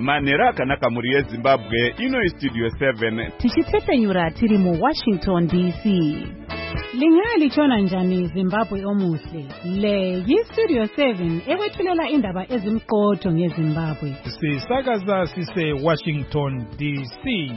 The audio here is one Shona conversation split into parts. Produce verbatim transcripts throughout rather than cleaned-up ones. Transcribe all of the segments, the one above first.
manhero akanaka muri yezimbabwe. Ino istudio seven tichitsepenyura tiri mu Washington D C. Lingalitshona njani Zimbabwe omuhle? Le yi-Studio seven ekwethulela indaba ezimqotho ngeZimbabwe. Sisakaza sise Washington D C.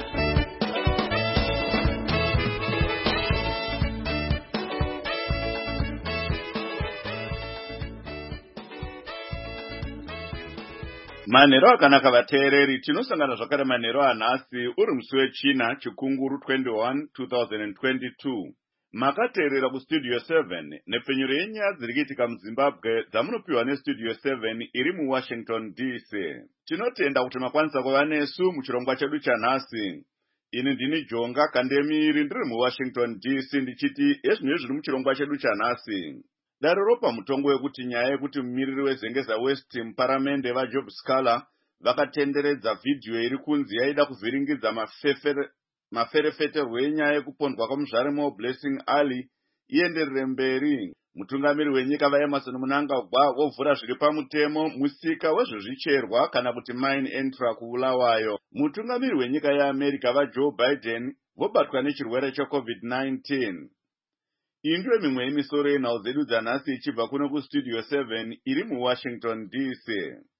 manhero akanaka vateereri. Tinosangana zvakare manhero anhasi uri musi wechina chikunguru twenty-one twenty twenty-two. Makateerera kustudio seven nepfenyuro yenyaya dziri kuitika muZimbabwe dzamunopiwa nestudio seven iri muWashington D C. Tinotenda kuti makwanisa kuva nesu muchirongwa chedu chanhasi. Ini ndini Jonga Kandemiri ndiri muWashington D C ndichiti ezvinhu zviri muchirongwa chedu chanhasi. Dare ropa mutongo wekuti nyaya yekuti mumiriri weZengeza West muparamende vaJob Scaler vakatenderedza vhidhiyo iri kunzi yaida kuvhiringidza mafefere maferefeterwo enyaya yekupondwa kwamuzvarimo Blessing Ali ienderere mberi. Mutungamiri wenyika vaEmerson Mnangagwa vovhura zviri pamutemo musika wezvezvicherwa kana kuti mine entra kuulawayo. Mutungamiri wenyika yeAmerica vaJoe Biden vobatwa nechirwere cheCovid nineteen. Iyi ndiyo mimwe yemisoro yenhau dzedu dzanhasi ichibva kuno kustudio seven iri muWashington D C.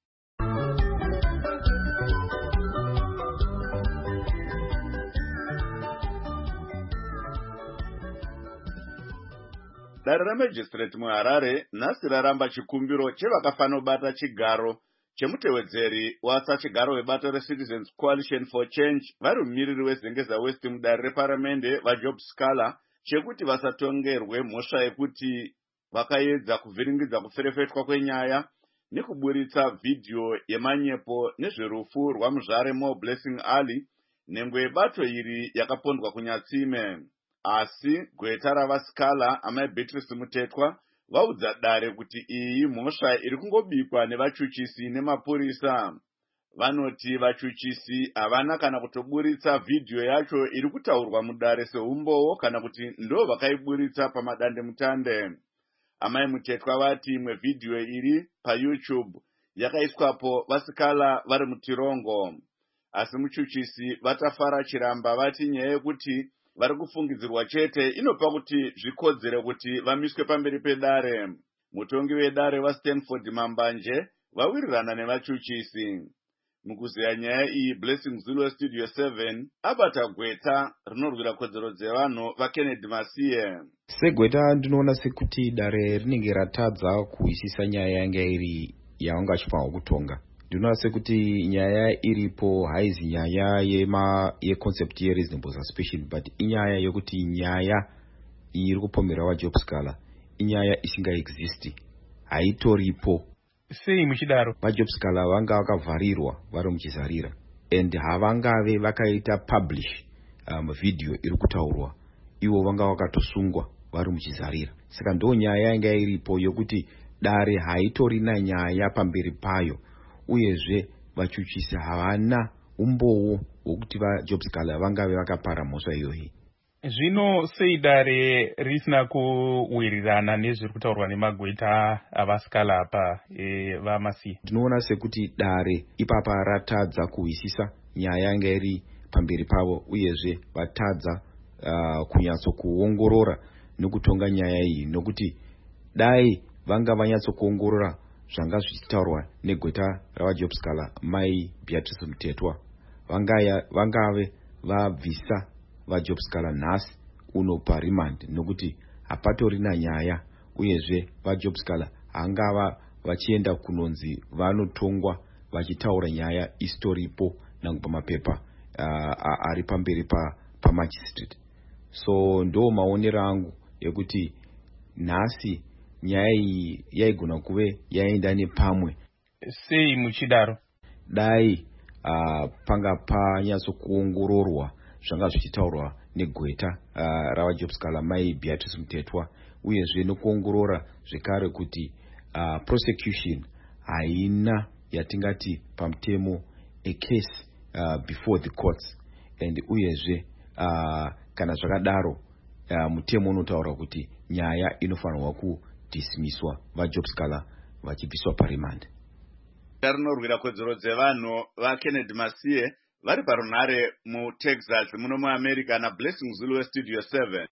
Dare ramajistrate muHarare nhasi raramba chikumbiro chevakafanobata chigaro chemutevedzeri wasachigaro webato reCitizens Coalition for Change vari mumiriri weZengeza West mudare reparamende vaJob Scaler chekuti vasatongerwe mhosva yekuti vakaedza kuvhiringidza kuferefetwa kwenyaya nekuburitsa vhidhiyo yemanyepo nezverufu rwamuzvaremo Blessing Ali nhengo yebato iri yakapondwa kunyatsime. Asi gweta ravaScaler amai Beatrice Mutetwa vaudza dare kuti iyi mhosva iri kungobikwa nevachuchisi nemapurisa. Vanoti vachuchisi havana kana kutoburitsa vhidhiyo yacho iri kutaurwa mudare seumbowo kana kuti ndo vakaiburitsa pamadande mutande. Amai Mutetwa vati imwe vhidhiyo iri paYouTube yakaiswapo vaScaler vari mutirongo. Asi muchuchisi vatafara chiramba vati nyaya yekuti vari kufungidzirwa chete inopa kuti zvikodzere kuti vamiswe pamberi pedare. Mutongi wedare vaStanford Mambanje vawirirana nevachuchisi. Mukuzeya nyaya iyi Blessing Zulu westudio seven abata gweta rinorwira kodzero dzevanhu vaKennedy Masiye. Segweta ndinoona sekuti dare rinenge ratadza kuisisa nyaya yanga iri yavanga chifanwa kutonga. Ndinoona sekuti nyaya iripo haizi nyaya yema yeconcept yereasonable suspicion, but inyaya yekuti nyaya iri kupomera vaJob Scaler inyaya isinga existi, haitoripo. Sei muchidaro vaJob Scaler vanga vakavharirwa vari muchizarira and havangave vakaita publish um, video iri kutaurwa ivo vanga vakatosungwa vari muchizarira. Saka ndo nyaya yanga iripo yokuti dare haitorina nyaya pamberi payo, uyezve vachuchisi havana umbowo hwekuti vaJob Scaler vangave vakapara mhosva iyoyi. Zvino sei dare risina kuwirirana nezviri kutaurwa nemagweta avaScaler apa e, vaMasiye? Ndinoona sekuti dare ipapa ratadza kuisisa nyaya yanga iri pamberi pavo, uyezve vatadza uh, kunyatso kuongorora nekutonga nyaya iyi, nokuti dai vanga vanyatso kuongorora zvanga zvichitaurwa negweta ravaJob Scaler mai Beatrice Mutetwa vangaya vangave vabvisa vaJob Scaler nhasi uno parimand, nokuti hapatorina nyaya, uyezve vaJob Scaler hangava vachienda kunonzi vanotongwa vachitaura nyaya istoripo nangu pamapepa uh, ari pamberi pa pamagistrate. So ndo maonero angu yekuti nhasi nyaya iyi yaigona kuve yaenda nepamwe. Sei muchidaro? Dai uh, panga panyatso kuongororwa zvanga zvichitaurwa negweta uh, ravaJob Scaler mai Beatrice Mutetwa, uyezve nokuongorora zvekare kuti uh, prosecution haina yatingati pamutemo a case uh, before the courts, and uyezve uh, kana zvakadaro uh, mutemo unotaura kuti nyaya inofanirwa kudismiswa vaJob Scaler vachibviswa parimand. rinorwira kodzero dzevanhu vaKennedy Masiye vari parunhare muTexas muno muAmerica naBlessing Zulu weStudio seven.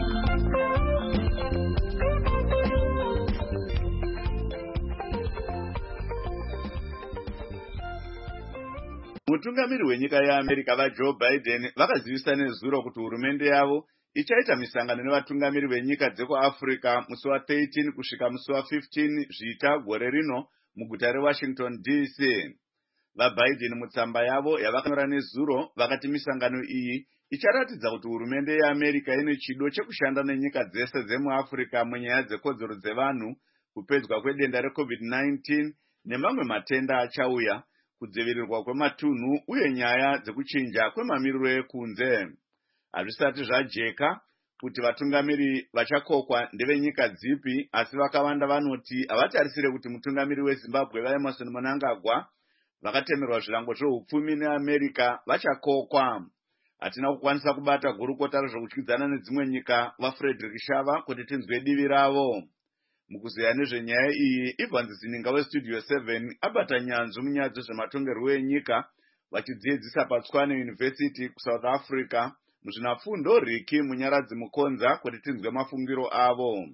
Mutungamiri wenyika yeAmerica vaJoe Biden vakazivisa nezuro kuti hurumende yavo ichaita misangano nevatungamiri venyika dzekuAfrica musi wa13 kusvika musi wa15 zvita gore rino muguta reWashington D C. VaBiden mutsamba yavo yavakanyora nezuro vakati misangano iyi icharatidza kuti hurumende yeAmerica ine chido chekushanda nenyika dzese dzemuAfrica munyaya dzekodzero dzevanhu, kupedzwa kwedenda reCovid nineteen nemamwe matenda achauya, kudzivirirwa kwematunhu uye nyaya dzekuchinja kwemamiriro ekunze. Hazvisati zvajeka kuti vatungamiri vachakokwa ndevenyika dzipi, asi vakawanda vanoti havatarisire kuti mutungamiri weZimbabwe vaEmerson Mnangagwa vakatemerwa zvirango zveupfumi neAmerica vachakokwa. Hatina kukwanisa kubata gurukota rezvekudyidzana nedzimwe nyika vaFrederick Shava kuti tinzwe divi ravo. Mukuzeya nezvenyaya iyi, Evans Zininga weStudio seven abata nyanzvu munyaya dzezvematongerwo enyika vachidzidzisa paTshwane University kuSouth Africa muzvinafundo Riki Munyaradzi Mukonza kuti tinzwe mafungiro avo.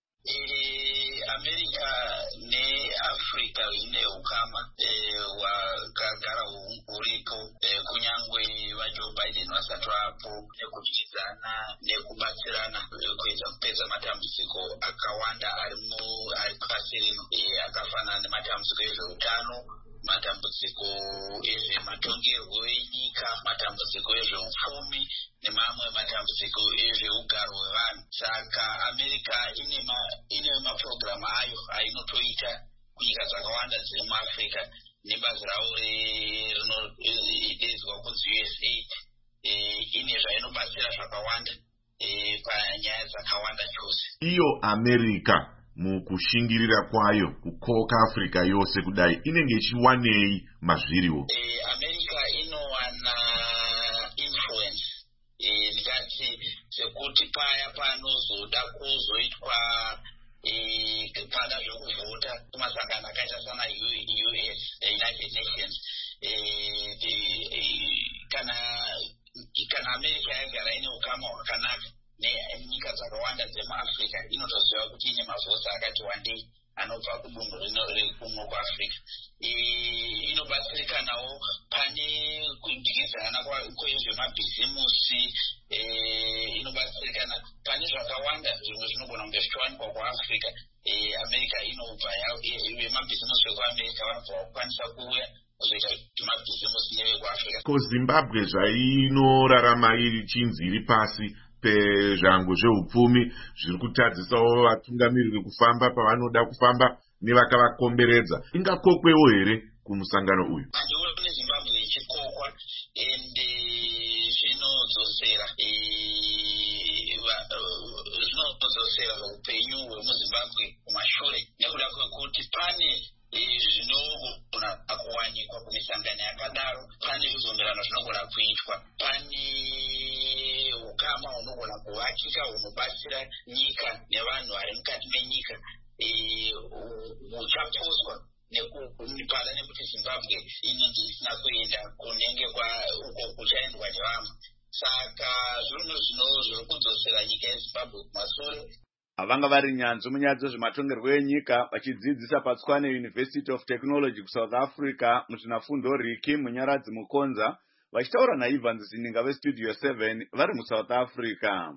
America neAfrica ine ukama wakagara uripo kunyangwe vaJoe Biden vasati vapo nekudyidzana nekubatsirana kuedza kupedza matambudziko akawanda ari pasi rino akafanana nematambudziko ezveutano, matambudziko ezvematongerwo enyika, matambudziko ezveupfumi nemamwe matambudziko ezveugaro hwevanhu. Saka America ine ma ine mapurogiramu ayo ainotoita kunyika dzakawanda dziri muAfrica nebazi ravo rinodedzwa kunzi U S A ine zvainobatsira zvakawanda panyaya dzakawanda chose. Iyo America mukushingirira kwayo kukoka Africa yose kudai inenge ichiwanei mazviriwo? America inowana influence ndikati sekuti paya panozoda kuzoitwa pana zvekuvhota kumasangano akaita sana U S United Nations, kana kana America yagara ine ukama hwakanaka nenyika dzakawanda dzemuAfrica inotoziva kuti ine mavhoti akati wandei anobva kudunhu rekuno kuAfrica. Inobatsirikanawo pane kudyidzana kwezvemabhizimusi, inobatsirikana pane zvakawanda zvimwe zvinogona kunge zvichiwanikwa kuAfrica. America inobva vemabhizimusi vekuAmerica vanobva vakukwanisa kuuya kuzoita kuti mabhizimusi nevekuAfrica. Ko Zimbabwe zvainorarama iri chinzi iri pasi pezvango zveupfumi zviri kutadzisawo vatungamiri vekufamba pavanoda kufamba nevakavakomberedza, ingakokwewo here kumusangano uyu? Handioni Zimbabwe ichikokwa ende zvinodzosera zvinodzosera upenyu hwemuZimbabwe kumashure nekuda kwekuti pane zvinogona kuwanikwa kumisangano yakadaro, pane zvizomberano zvinogona kuitwa, pane ukama hunogona kuvakika hunobatsira nyika nevanhu vari mukati menyika huchaposwa nekupala nekuti Zimbabwe inenge isina kuenda kunenge uko kuchaendwa nevamwe. Saka zvinhu zvino zviri kudzosera nyika yeZimbabwe kumashure. Havanga vari nyanzvu munyaya dzezvematongerwo enyika vachidzidzisa paTshwane University of Technology kuSouth Africa muzvinafundo Riki Munyaradzi Mukonza vachitaura naEvans Zininga weStudio seven vari muSouth Africa.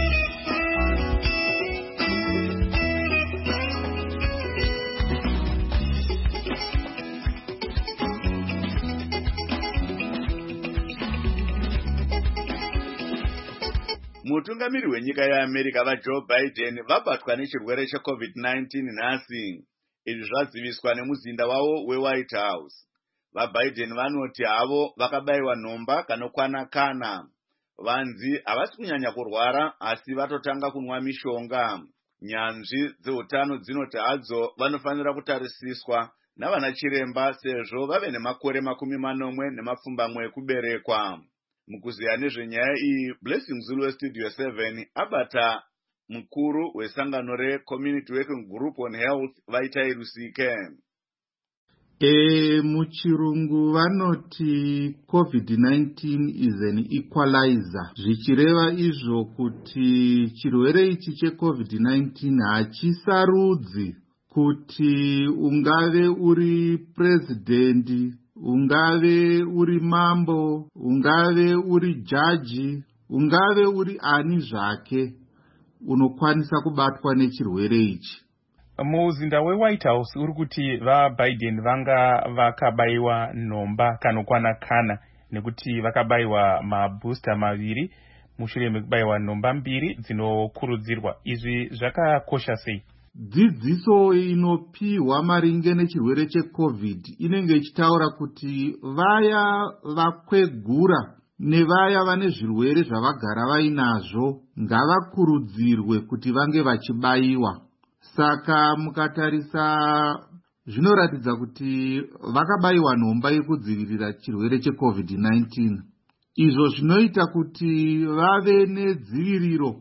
Mutungamiri wenyika yeAmerica vaJoe Biden vabatwa nechirwere cheCovid nineteen nhasi. Izvi zvaziviswa nemuzinda wavo weWhite House. VaBiden vanoti havo vakabayiwa nhomba kanokwana kana. Vanzi havasi kunyanya kurwara asi vatotanga kunwa mishonga. Nyanzvi dzeutano dzinoti hadzo vanofanira kutarisiswa navana chiremba sezvo vave nemakore makumi manomwe nemapfumbamwe ekuberekwa. Mukuziya nezvenyaya iyi, Blessing Zulu weStudio seven abata mukuru wesangano reCommunity Working Group on Health vaita irusike. E, muchirungu vanoti covid nineteen is an equalizer, zvichireva izvo kuti chirwere ichi checovid nineteen hachisarudzi kuti ungave uri prezidendi, ungave uri mambo, ungave uri jaji, ungave uri ani zvake unokwanisa kubatwa nechirwere ichi. Muzinda weWhite House uri kuti vaBiden vanga vakabayiwa nhomba kanokwana kana nekuti vakabayiwa mabooster maviri mushure mekubayiwa nhomba mbiri dzinokurudzirwa. Izvi zvakakosha sei? Dzidziso inopiwa maringe nechirwere checovid inenge ichitaura kuti vaya vakwegura nevaya vane zvirwere zvavagara vainazvo ngavakurudzirwe kuti vange vachibayiwa. Saka mukatarisa zvinoratidza kuti vakabayiwa nhomba yekudzivirira chirwere checovid nineteen. Izvo zvinoita kuti vave nedziviriro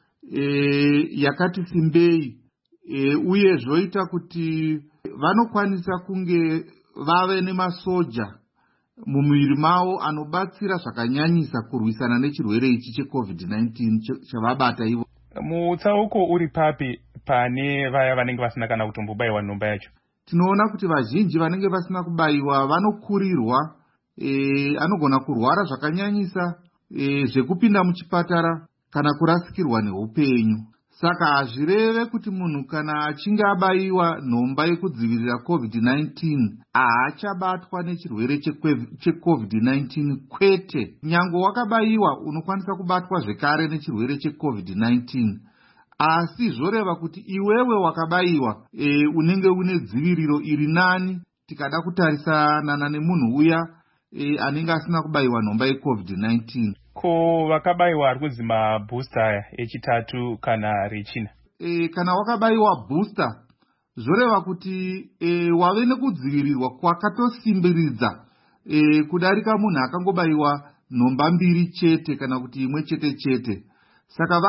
e, yakati simbei e, uye zvoita kuti vanokwanisa kunge vave nemasoja mumuviri mavo anobatsira zvakanyanyisa kurwisana nechirwere ichi checovid nineteen chavabata ivo. Mutsauko uri papi pane vaya vanenge vasina kana kutombobayiwa nhomba yacho? Tinoona kuti vazhinji vanenge vasina kubayiwa vanokurirwa, e, anogona kurwara zvakanyanyisa e, zvekupinda muchipatara kana kurasikirwa neupenyu. Saka hazvireve kuti munhu kana achinge abayiwa nhomba yekudzivirira covid nineteen haachabatwa nechirwere checovid nineteen. Kwete, nyange wakabayiwa unokwanisa kubatwa zvekare nechirwere checovid nineteen. Asi zvoreva kuti iwewe wakabayiwa e, unenge une dziviriro iri nani tikada kutarisana nemunhu uya e, anenge asina kubayiwa nhomba yecovid nineteen. Ko vakabayiwa ari kunzi mabooster echitatu kana rechina? E, kana wakabayiwa booster zvoreva kuti e, wave nekudzivirirwa kwakatosimbiridza e, kudarika munhu akangobayiwa nhomba mbiri chete kana kuti imwe chete chete. Saka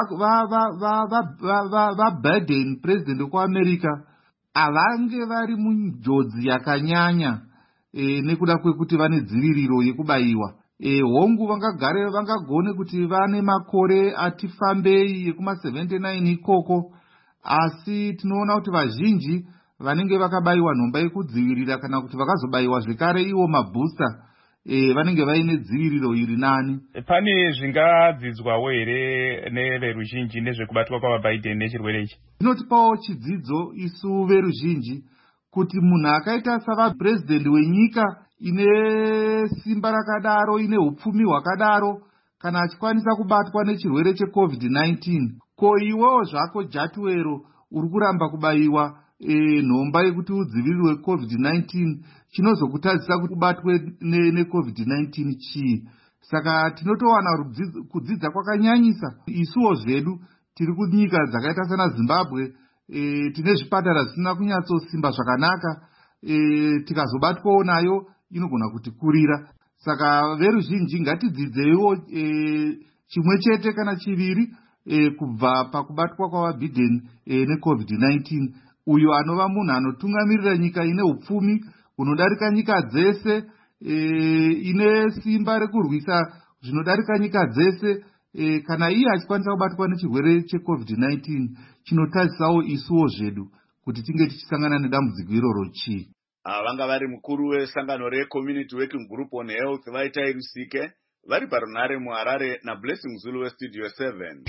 vaBiden, president wekuAmerica, havange vari munjodzi yakanyanya e, nekuda kwekuti vane dziviriro yekubayiwa. E, hongu vangagare vangagone kuti vane makore ati fambei yekuma seventy-nine ikoko, asi tinoona kuti vazhinji vanenge vakabayiwa nhomba yekudzivirira kana kuti vakazobayiwa zvekare iwo mabooster e, vanenge vaine dziviriro iri nani. Pane zvingadzidzwawo here neveruzhinji nezvekubatwa kwavaBiden nechirwere ichi? Zvinotipawo chidzidzo isu veruzhinji kuti munhu akaita savapurezidendi wenyika ine simba rakadaro, ine upfumi hwakadaro, kana achikwanisa kubatwa nechirwere checovid nineteen, ko iwewo zvako jatuwero uri kuramba kubayiwa e, nhomba yekuti udzivirirwe covid nineteen, chinozokutadzisa kuti ubatwe necovid nineteen chii? Saka tinotowana kudzidza kwakanyanyisa. Isuwo zvedu tiri kunyika dzakaita sana Zimbabwe, e, tine zvipatara zvisina kunyatsosimba zvakanaka, e, tikazobatwawo nayo inogona kutikurira. Saka veruzhinji ngatidzidzeiwo e, chimwe chete kana chiviri e, kubva pakubatwa kwavaBiden e, necovid nineteen. Uyo anova munhu anotungamirira nyika ine upfumi unodarika nyika dzese, e, ine simba rekurwisa zvinodarika nyika dzese, e, kana iye achikwanisa kubatwa nechirwere checovid nineteen, chinotazisawo isuwo zvedu kuti tinge tichisangana nedambudziko iroro chii. Vanga vari mukuru wesangano reCommunity Working Group on Health vaita Rusike vari parunare muHarare naBlessing Zulu weStudio seven.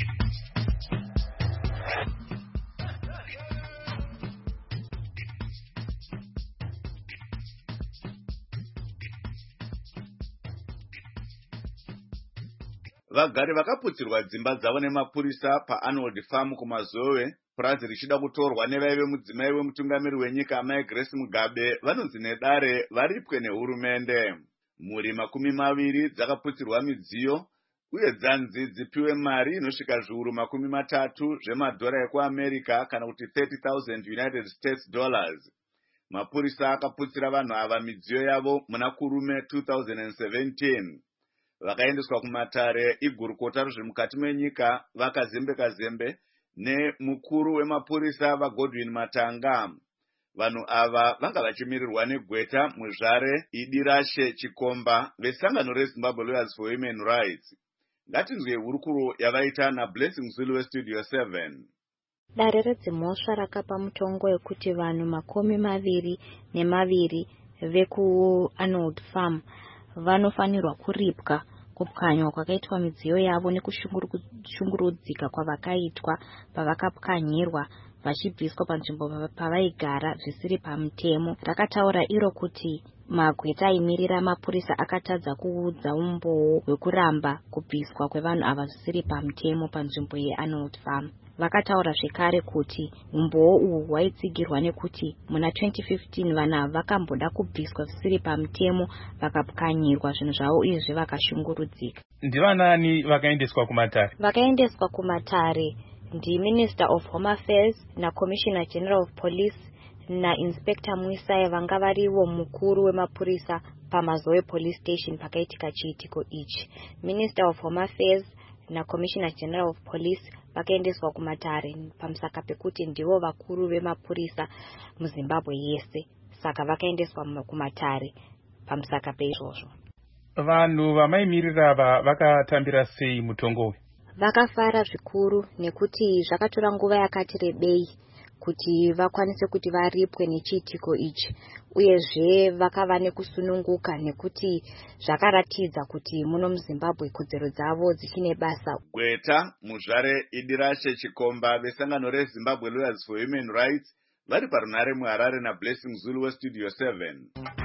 Vagari vakaputirwa dzimba dzavo nemapurisa paArnold Farm kumazowe, purazi richida kutorwa nevaive mudzimai wemutungamiri wenyika Mai Grace Mugabe vanonzi nedare varipwe nehurumende. Muri makumi maviri dzakaputirwa midziyo uye dzanzi dzipiwe mari inosvika zviuru makumi matatu zvemadhora ekuAmerica kana kuti thirty thousand United States dollars. Mapurisa akaputsira vanhu ava midziyo yavo muna kurume two thousand seventeen. Vakaendeswa kumatare igurukota rezvemukati menyika vakazembe kazembe nemukuru wemapurisa vaGodwin Matanga. Vanhu ava vanga vachimirirwa negweta muzvare Idirashe Chikomba vesangano reZimbabwe Lawyers for Human Rights. Ngatinzwe hurukuro yavaita naBlessing Zulu weStudio seven. Dare redzimhosva rakapa mutongo wekuti vanhu makumi maviri nemaviri vekuArnold Farm vanofanirwa kuripwa kupwanywa kwakaitwa midziyo yavo nekushungurudzika kwavakaitwa pavakapwanyirwa vachibviswa panzvimbo pavaigara zvisiri pamutemo. Rakataura iro kuti magweta aimirira mapurisa akatadza kuudza umboo hwekuramba kubviswa kwevanhu ava zvisiri pamutemo panzvimbo yeArnold Farm. Vakataura zvekare kuti umboo uhu hwaitsigirwa nekuti muna twenty fifteen vana vakamboda kubviswa zvisiri pamutemo vakapwanyirwa zvinhu zvavo uyezve vakashungurudzika. Ndivanani vakaendeswa kumatare? Vakaendeswa kumatare ndi Minister of Home Affairs na Commissioner General of Police na Inspector Mwisai vanga variwo mukuru wemapurisa paMazoe Police Station pakaitika chiitiko ichi. Minister of Home Affairs na Commissioner General of Police vakaendeswa kumatare pamusaka pekuti ndivo vakuru vemapurisa muZimbabwe yese, saka vakaendeswa kumatare pamusaka peizvozvo. Vanhu vamaimirira ava vakatambira sei mutongo? Vakafara zvikuru nekuti zvakatora nguva yakati rebei kuti vakwanise kuti varipwe nechiitiko ichi, uyezve vakava nekusununguka nekuti zvakaratidza kuti muno muZimbabwe kodzero dzavo dzichine basa. Gweta muzvare Idirashe Chikomba vesangano reZimbabwe Lawyers for Human Rights vari parunare muHarare naBlessing Zulu weStudio seven.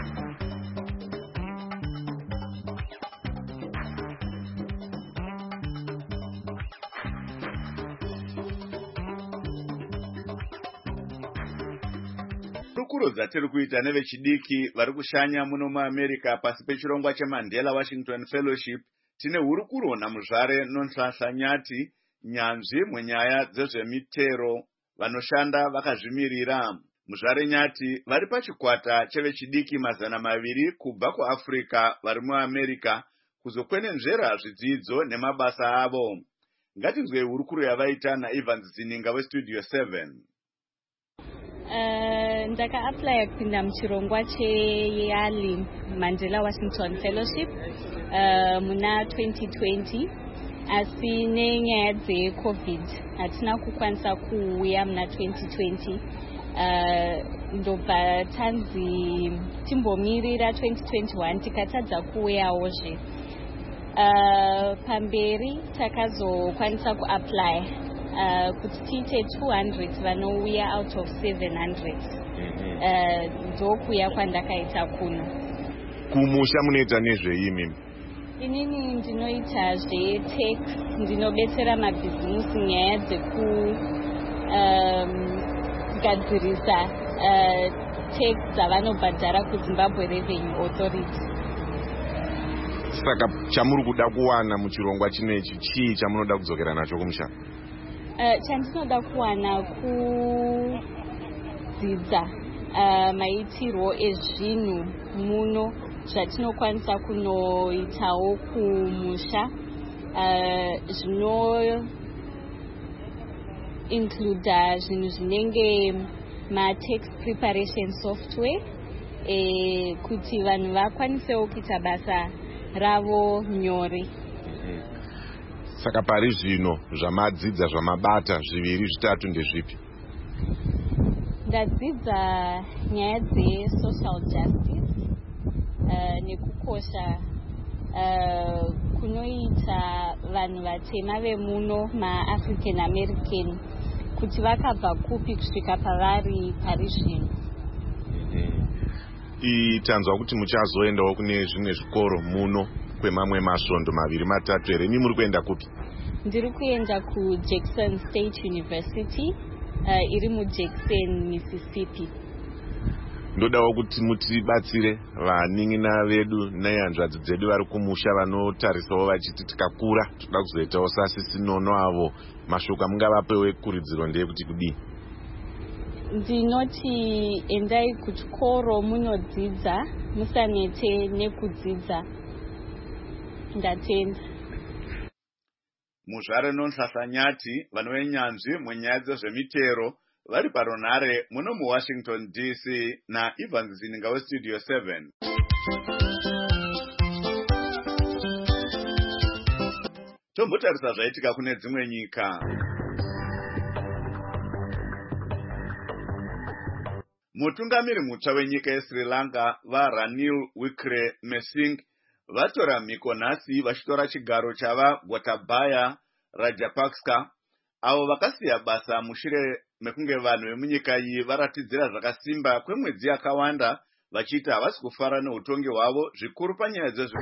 Rukuro dzatiri kuita nevechidiki vari kushanya muno muAmerica pasi pechirongwa cheMandela Washington Fellowship. Tine hurukuro namuzvare Nonhlanhla Nyati, nyanzvi munyaya dzezvemitero vanoshanda vakazvimirira. Muzvare Nyati vari pachikwata chevechidiki mazana maviri kubva kuAfrica vari muAmerica kuzokwenenzvera zvidzidzo nemabasa avo. Ngatinzwe hurukuro yavaita naEvans Zininga weStudio seven. Uh, ndaka apply kupinda muchirongwa cheYali Mandela Washington Fellowship uh, muna twenty twenty, asi nenyaya dzeCovid hatina kukwanisa kuuya muna twenty twenty. Uh, ndobva tanzi timbomirira twenty twenty-one tikatadza kuuyawozve. Uh, pamberi takazokwanisa kuapply Uh, kuti tiite two hundred vanouya out of seven hundred. Ndokuya uh, kwandakaita kuno. Kumusha munoita nezvei mimi? Inini ndinoita zvetech, ndinobetsera mabhizimusi nyaya dzekugadzirisa um, uh, tax dzavanobhadhara kuZimbabwe Revenue Authority. Saka chamuri kuda kuwana muchirongwa chinechi chii chamunoda kudzokera nacho kumusha? Uh, chandinoda kuwana kudzidza uh, maitirwo ezvinhu muno zvatinokwanisa kunoitawo kumusha, uh, zvino include zvinhu zvinenge ma-tax preparation software, eh, kuti vanhu vakwanisewo kuita basa ravo nyore. Saka pari zvino zvamadzidza zvamabata zviviri zvitatu ndezvipi? Ndadzidza nyaya dze-social justice uh, nekukosha uh, kunoita vanhu vatema vemuno ma-African American kuti vakabva kupi kusvika pavari pari zvino. Mm-hmm. Tanzwa kuti muchazoendawo kune zvimwe zvikoro muno kwemamwe masvondo maviri matatu here. Imi muri kuenda kupi? Ndiri kuenda kuJackson State University uh, iri muJackson, Mississippi. Ndodawo kuti mutibatsire vanin'ina vedu nehanzvadzi dzedu vari kumusha vanotarisawo vachiti tikakura toda kuzoitawo sasisi nono avo. Mashoko mungavapewo ekuridziro ndeyekuti kudii? Ndinoti endai kuchikoro munodzidza, musanete nekudzidza. Ndatenda. Muzvare Nonhlanhla Nyati vanove nyanzvi munyaya dzezvemitero vari paronhare muno muwashington D C naIvans Zininga westudio seven. Tombotarisa zvaitika kune dzimwe nyika. Mutungamiri mutsva wenyika yeSri Lanka vaRanil Wickremesinghe vatora mhiko nhasi vachitora chigaro chava Gotabaya Rajapaksa avo vakasiya basa mushure mekunge vanhu vemunyika iyi varatidzira zvakasimba kwemwedzi yakawanda vachiti havasi kufara neutongi hwavo zvikuru panyaya dzezve.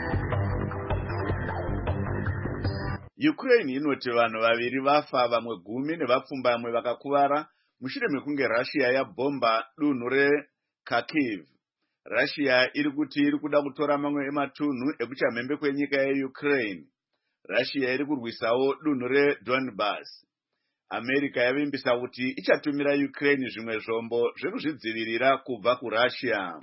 Ukraine inoti vanhu vaviri vafa vamwe gumi nevapfumba vamwe vakakuvara mushure mekunge Russia yabhomba dunhu reKharkiv. Russia iri kuti iri kuda kutora mamwe ematunhu ekuchamhembe kwenyika yeUkraine. Russia iri kurwisawo dunhu reDonbas. America yavimbisa kuti ichatumira Ukraine zvimwe zvombo zvekuzvidzivirira kubva kuRussia.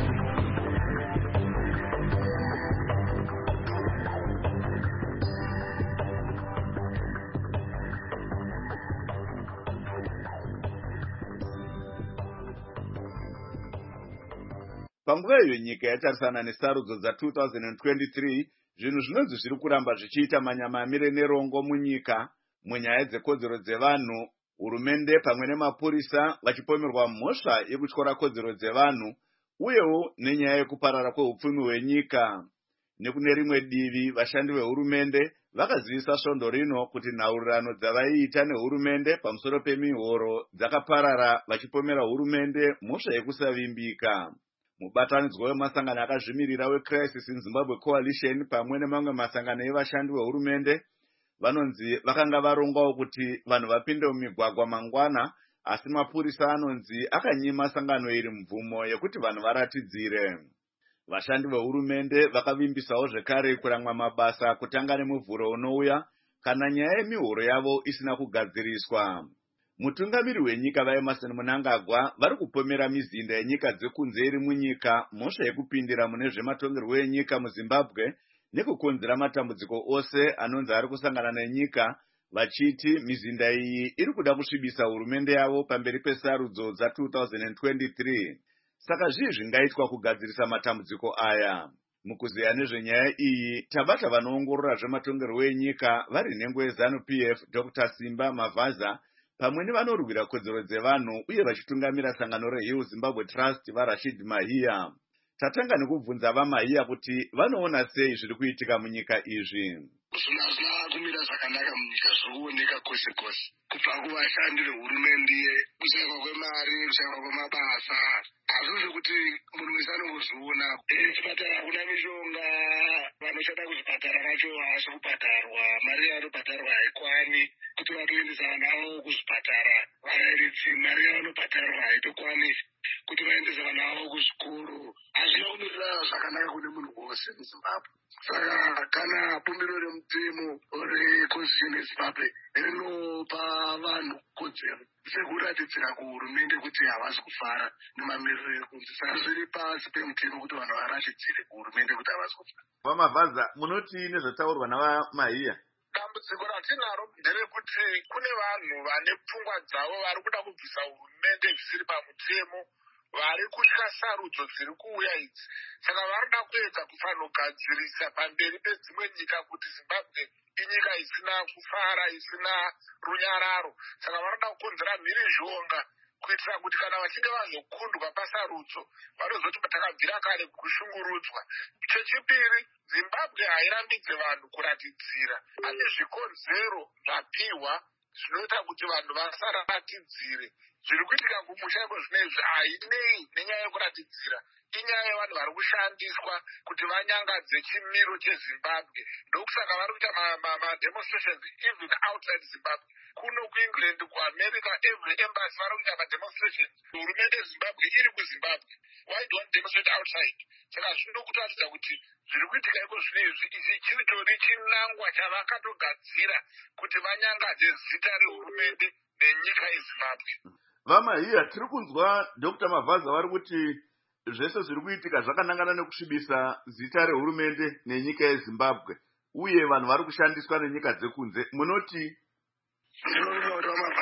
Panguva iyo nyika yatarisana nesarudzo dza two thousand twenty-three, zvinhu zvinonzi zviri kuramba zvichiita manyamamire nerongo munyika munyaya dzekodzero dzevanhu, hurumende pamwe nemapurisa vachipomerwa mhosva yekutyora kodzero dzevanhu uyewo nenyaya yekuparara kweupfumi hwenyika. Nekune rimwe divi vashandi vehurumende vakazivisa svondo rino kuti nhaurirano dzavaiita nehurumende pamusoro pemihoro dzakaparara vachipomera hurumende mhosva yekusavimbika. Mubatanidzwa wemasangano akazvimirira weCrisis in Zimbabwe Coalition pamwe nemamwe masangano evashandi vehurumende vanonzi vakanga varongwawo kuti vanhu vapinde mumigwagwa mangwana, asi mapurisa anonzi akanyima sangano iri mvumo yekuti vanhu varatidzire. Vashandi vehurumende vakavimbisawo zvekare kuramwa mabasa kutanga nemuvhuro unouya kana nyaya yemihoro yavo isina kugadziriswa. Mutungamiri wenyika vaEmerson Mnangagwa vari kupomera mizinda yenyika dzekunze iri munyika mhosva yekupindira mune zvematongerwo enyika muZimbabwe nekukonzera matambudziko ose anonzi ari kusangana nenyika, vachiti mizinda iyi iri kuda kusvibisa hurumende yavo pamberi pesarudzo dza two thousand twenty-three. Saka zvii zvingaitwa kugadzirisa matambudziko aya? Mukuziya nezvenyaya iyi tabata vanoongorora zvematongerwo enyika vari nhengo yeZanu P F Doctor Simba Mavaza pamwe nevanorwira kodzero dzevanhu uye vachitungamira sangano reHill Zimbabwe Trust vaRashid Mahiya. Tatanga nekubvunza vaMahiya kuti vanoona sei zviri kuitika munyika izvi. Zvina zvina kumira zvakanaka munyika zvooneka kwese kwese, kubva kuvashandi vehurumende, kushayikwa kwemari, kushayikwa kwemabasa. Hazvo zvekuti munhu wese anongozviona. Chipatara hakuna mishonga, vanoshanda kuzvipatara vacho havasi kubhadharwa, mari yavanobhadharwa haikwani kuti vatoendesa vana vavo kuzvipatara. Varairidzi mari yavanobhadharwa haitokwani kuti vaendesa vana vavo kuzvikoro. Hazvina kumirira zvakanaka kune munhu wose muZimbabwe. Saka kana bumbiro remutemo reconstitution yeZimbabwe rinopa vanhu kodzero sekuratidzira kuhurumende kuti havasi kufara nemamiriro ekunze, saka zviri pasi pemutemo kuti vanhu varatidzire kuhurumende kuti havasi kufara. VaMavaza, munoti nezvataurwa navaMahiya? Dambudziko ratinaro nderekuti kune vanhu vane pfungwa dzavo vari kuda kubvisa hurumende zvisiri pamutemo, vari kutya sarudzo dziri kuuya idzi. Saka varida kuedza kufanogadzirisa pamberi pedzimwe nyika kuti Zimbabwe inyika isina kufara, isina runyararo. Saka varida kukonzera mhirizhonga kuitira kuti kana vachinge vazokundwa pasarudzo vanozoti patakabvira kare kushungurudzwa. Chechipiri, Zimbabwe hairambidze vanhu kuratidzira, asi zvikonzero zvapiwa zvinoita kuti vanhu vasaratidzire. Zviri kuitika kumusha kwezvinezvi hainei nenyaya yekuratidzira, inyaya yevanhu vari kushandiswa kuti vanyangadze chimiro cheZimbabwe. Ndokusaka vari kuita mademonstrations even outside Zimbabwe. Kuno kuEngland, kuAmerica, every embassy vari kuita mademonstrations. Hurumende yeZimbabwe iri kuZimbabwe. Why do you demonstrate outside? Saka zvinoda kutaridza kuti zviri kuitika iko zvinezvi ichi chiritori chinangwa chavakatogadzira kuti vanyangadze zita rehurumende nenyika yeZimbabwe. VaMahiya, tiri kunzwa Doctor Mavaza vari kuti zvese zviri kuitika zvakanangana nekusvibisa zita rehurumende nenyika yeZimbabwe uye vanhu vari kushandiswa nenyika dzekunze. Munoti ndinoona kuti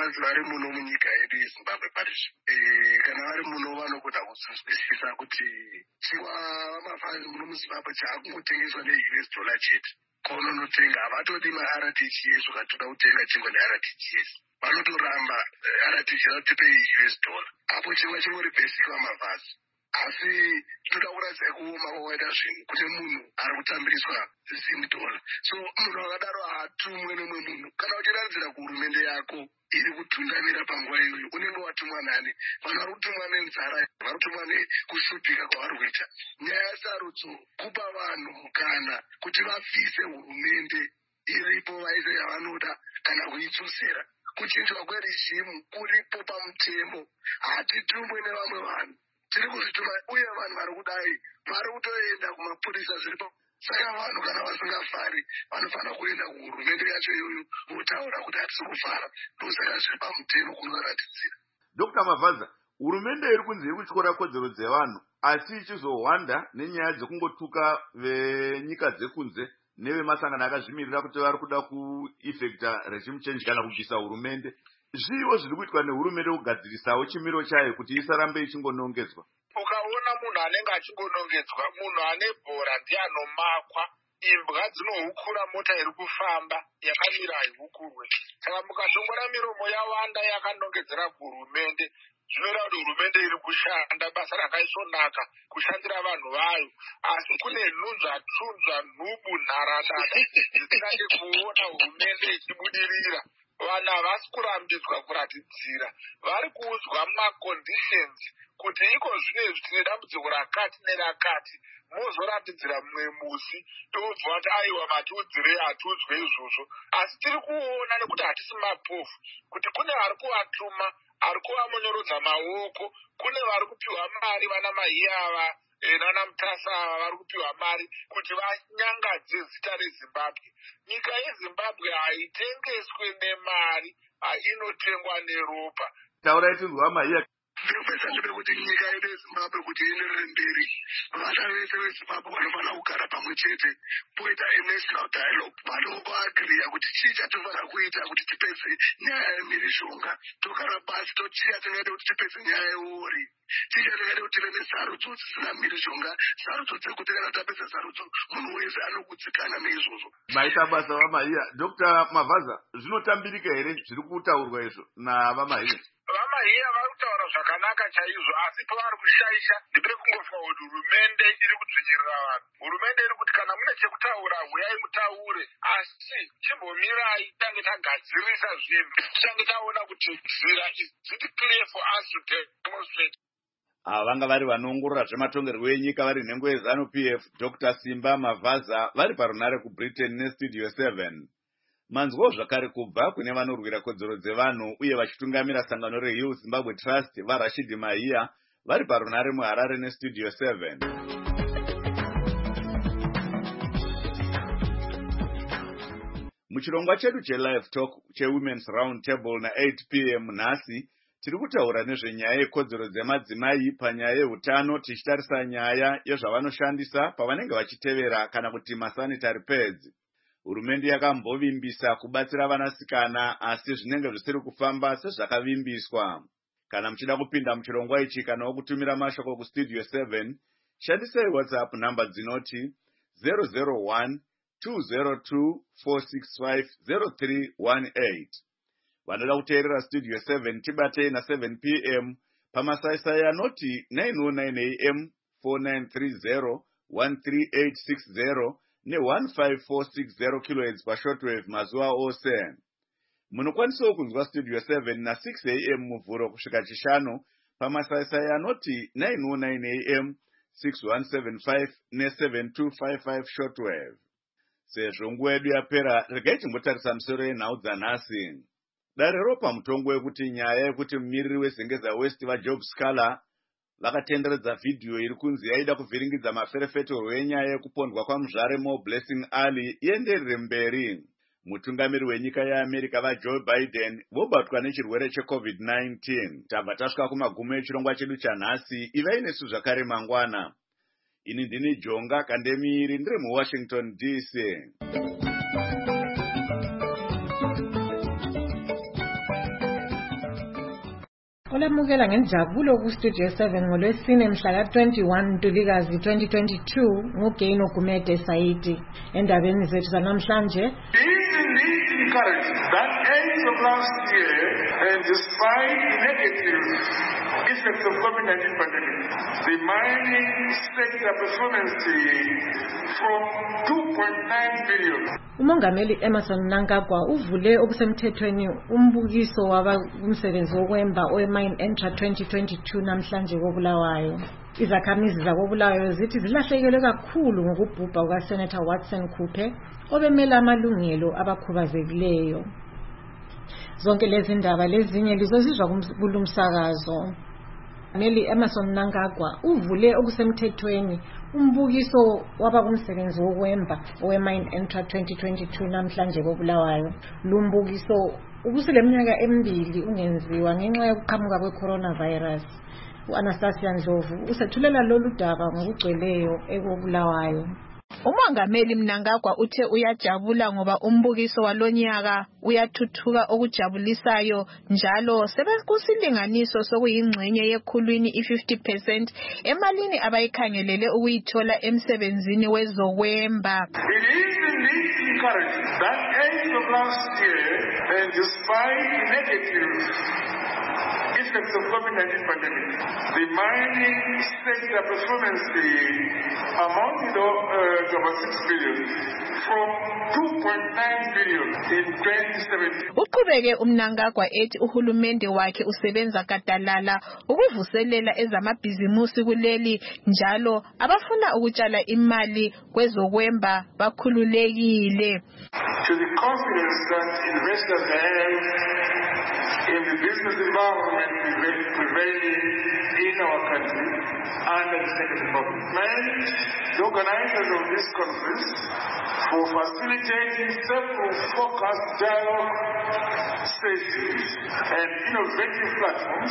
mavhazi vari muno munyika yedu yezimbabwe parizvo kana vari muno vanogona kuzwisisa kuti chingwa vamavhazi muno muzimbabwe chaakungotengeswa ne-U S dollar chete kwaunonotenga havatodi ma-R T G S ukatoda kutenga chingwa ne-R T G S vanotoramba R T G S vanotipe U S dollar apo chingwa chingori basic vamavhazi asi toda kuratidza kuoma kwakaita zvinhu kuti munhu ari kutambiriswa zim dollar so munhu akadaro haatumwe nemwe munhu kana uchiratidzira kuhurumende yako iri kutungamira panguva iyoyo unenge watumwa nani vanhu vari kutumwa nenzara vari kutumwa nekushupika kwavari kuita nyaya yesarudzo kupa vanhu mukana kuti vabvise hurumende iripo vaise yavanoda kana kuidzosera kuchinjwa kwerejimu kuripo pamutemo hatitumwe nevamwe vanhu tiri kuzvituma uye vanhu vari kudai vari kutoenda kumapurisa zviripo saka vanhu kana vasingafari vanofanira kuenda kuhurumende yacho iyoyo votaura kuti hatisi kufara ndosaka zviri pamutemo kunoratidzira. Dr Mavhaza, hurumende iri kunzi iri kutyora kodzero dzevanhu asi ichizohwanda nenyaya dzekungotuka venyika dzekunze nevemasangano akazvimirira kuti vari kuda kueffecta regime change kana kubvisa hurumende. Zviwo zviri kuitwa nehurumende kugadzirisawo chimiro chayo kuti isarambe ichingonongedzwa. Ukaona munhu anenge achingonongedzwa, munhu ane bhora ndianomakwa, imbwa dzinohukura mota iri kufamba yakamira haihukurwe. Saka mukashongora miromo yawanda yakanongedzera kuhurumende, zvinoreva kuti hurumende iri kushanda basa rakaisvonaka kushandira vanhu vayo, asi kune nhunzva tunzva nhubu nharadada dzisingade kuona hurumende ichibudirira. Vanhu havasi kurambidzwa kuratidzira, vari kuudzwa maconditions kuti iko zvinezvi tine dambudziko rakati nerakati, muzoratidzira mumwe musi toudzwa kuti aiwa matiudzirei hatiudzwe izvozvo. Asi tiri kuona nekuti hatisi mapofu kuti kune vari kuvatuma, ari kuvamonyorodza maoko, kune vari kupiwa mari vana mahiya ava nana mutasa ava vari kupiwa mari kuti vanyangadze zita reZimbabwe. Nyika yeZimbabwe haitengeswe nemari, inotengwa neropa. Taurai tinzwa mahiya. Ndinopesa ndepekuti nyika yedu yeZimbabwe kuti ienderere mberi, vana vese veZimbabwe vanofanira kugara pamwe chete, poita national dialogue, vanoagiriya kuti chii chatofanira kuita kuti tipedze nyaya yemhirizhonga, togara pasi tochiya tingaita kuti tipedze nyaya yeori, chii chatingaita kuti tive nesarudzo dzisina mhirizhonga, sarudzo dzekuti kana tapedza sarudzo munhu wese anokutsikana neizvozvo. Maita basa vamahiya. Dr Mavhaza, zvinotambirika here zviri kutaurwa izvo navamahiya? Vamahiya vari kutaura zvakanaka chaizvo, asi pavari kushaisha ndepere kungofunga kuti hurumende iri kudzvinyirira vanhu. Hurumende iri kuti kana mune chekutaura huyai mutaure, asi chimbomirai tange tagadzirisa zvinhu, tichange taona kuti nzira is it clear for us to demonstrate. Ava vanga vari vanoongorora zvematongerwo enyika vari nhengo yeZanu P F, Dr Simba Mavhaza vari parunare kuBritain neStudio seven. Manzwo zvakare kubva kune vanorwira kodzero dzevanhu uye vachitungamira sangano reHill Zimbabwe Trust vaRashid Mahiya vari parunare muHarare neStudio seven. Muchirongwa chedu cheLive Talk cheWomen's Round Table na-eight p m nhasi tiri kutaura nezvenyaya yekodzero dzemadzimai panyaya yeutano, tichitarisa nyaya yezvavanoshandisa pavanenge vachitevera kana kuti masanitary pads. Hurumende yakambovimbisa kubatsira vanasikana asi zvinenge zvisiri kufamba sezvakavimbiswa. Kana muchida kupinda muchirongwa ichi kana kutumira mashoko kuStudio seven, shandisai WhatsApp namba dzinoti zero zero one two zero two four six five zero three one eight. Vanoda kuteerera Studio seven tibatei na seven p m pamasaisai anoti nine oh nine a m four nine three zero one three eight six zero ne one five four six zero kilohertz pashortwave mazuva ose. Munokwanisawo kunzwa Studio seven na six a m muvhuro kusvika chishanu pamasaisai anoti nine oh nine a m six one seven five ne seven two five five shortwave. Sezvo nguva yedu yapera, regai timbotarisa misoro yenhau dzanhasi. Dare ropa mutongo wekuti nyaya yekuti mumiriri weZengeza West vaJob Scala vakatenderedza vhidhiyo iri kunzi yaida kuvhiringidza maferefetoro enyaya yekupondwa kwamuzvare Mo Blessing Ali ienderere mberi. Mutungamiri wenyika yeAmerica vaJoe Biden vobatwa nechirwere cheCovid nineteen. Tabva tasvika kumagumo echirongwa chedu chanhasi. Ivai nesu zvakare mangwana. Ini ndini Jonga Kandemiri ndiri muWashington D C. olamukela ngenjabulo ku-Studio seven ngolwesine mhla ka-twenty-one Ntulikazi twenty twenty-two nguGain Ogumede Saidi. Endabeni zethu zanamhlanje, encouraged that end of last year, and despite the negative effects of COVID nineteen pandemic, the mining sector performance from two point nine billion. uMongameli Emmerson Mnangagwa uvule okusemthethweni umbukiso wabamsebenzi wokwemba owe-Mine Entra twenty twenty-two namhlanje koBulawayo. Izakhamizi zakoBulawayo zithi zilahlekelwe kakhulu ngokubhubha kukaSenator Watson Kupe obemela amalungelo abakhubazekileyo. Zonke lezi ndaba lezinye lizozizwa kulumsakazo. Meli Emmerson Mnangagwa uvule okusemthethweni umbukiso wabakumsebenzi wokwemba owe-Mine Entra twenty twenty-two namhlanje koBulawayo. Lumbukiso ubuseleminyaka emibili ungenziwa ngenxa yokuqhamuka kwe-coronavirus. U-Anastasia Ndlovu usethulela lolu daba ngokugcweleyo ekoBulawayo. uMongameli Mnangagwa uthe uyajabula ngoba umbukiso walonyaka uyathuthuka okujabulisayo njalo sebekusilinganiso sokuyingxenye yekhulwini i-fifty percent emalini abayikhangelele ukuyithola emsebenzini wezokwemba. It is indeed encouraging that end of last year, and despite the negative effects of COVID nineteen pandemic, the mining sector performance amounted uh, to about six billion from two point nine billion in twenty seventeen. Uqhubeke uMnangagwa ethi uhulumende wakhe usebenza gadalala ukuvuselela ezamabhizimusi kuleli njalo abafuna ukutshala imali kwezokwemba bakhululekile. To the confidence that investors have in the business environment prevailing in our country under the Second Republic. Thanks the organizers of this conference for facilitating several focused dialogue sessions and innovative platforms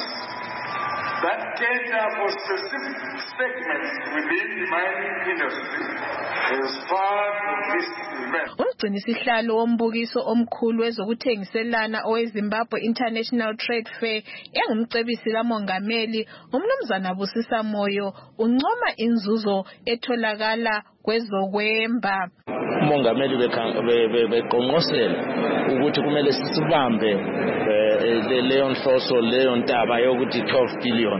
that cater for specific segments within the mining industry as part of this event. Umgcinisihlalo wombukiso omkhulu wezokuthengiselana oweZimbabwe International Trade Fair engumcebisi kaMongameli uMnumzana Busisa Moyo uncoma inzuzo etholakala kwezokwemba. uMongameli beqonqosela ukuthi kumele sisibambe leyo nhloso leyo ntaba yokuthi twelve billion.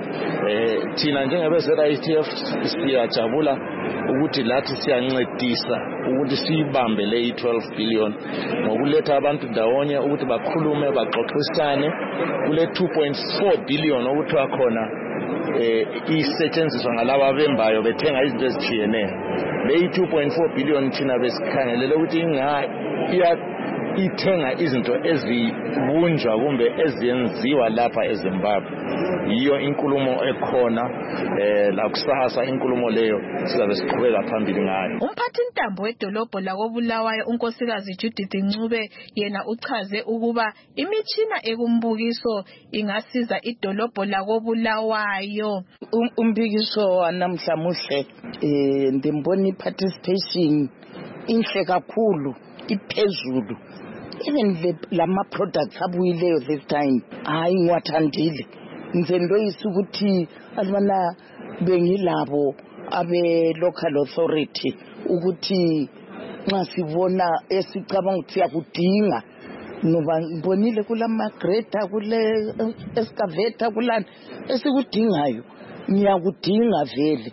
Thina njengabeze-R I T F siyajabula ukuthi lathi siyancedisa ukuthi siyibambe le twelve billion ngokuletha abantu ndawonye ukuthi bakhulume baxoxisane kule two point four billion ukuthi wakhona eh isetshenziswa ngalabo abembayo bethenga izinto ezithiyeneyo. Le two point four billion thina besikhangelele ukuthi inga iya ithenga izinto ezibunjwa kumbe eziyenziwa lapha eZimbabwe. Iyo inkulumo ekhona eh la kusasa inkulumo leyo sizabe siqhubeka phambili ngayo. Umphathi ntambo wedolobho lakoBulawayo unkosikazi Judith Ncube yena uchaze ukuba imitshina ekumbukiso ingasiza idolobho lakoBulawayo. Umbukiso wanamhla muhle eh ndimboni participation inhle kakhulu iphezulu. Even lama products abuyileyo this time hayi ngiwathandile ngizendoyisa ukuthi alibana bengilabo abe local authority ukuthi nxa sibona esicabanga ukuthi yakudinga ngoba ngibonile kulama greta kule excavator kulana esikudingayo ngiyakudinga vele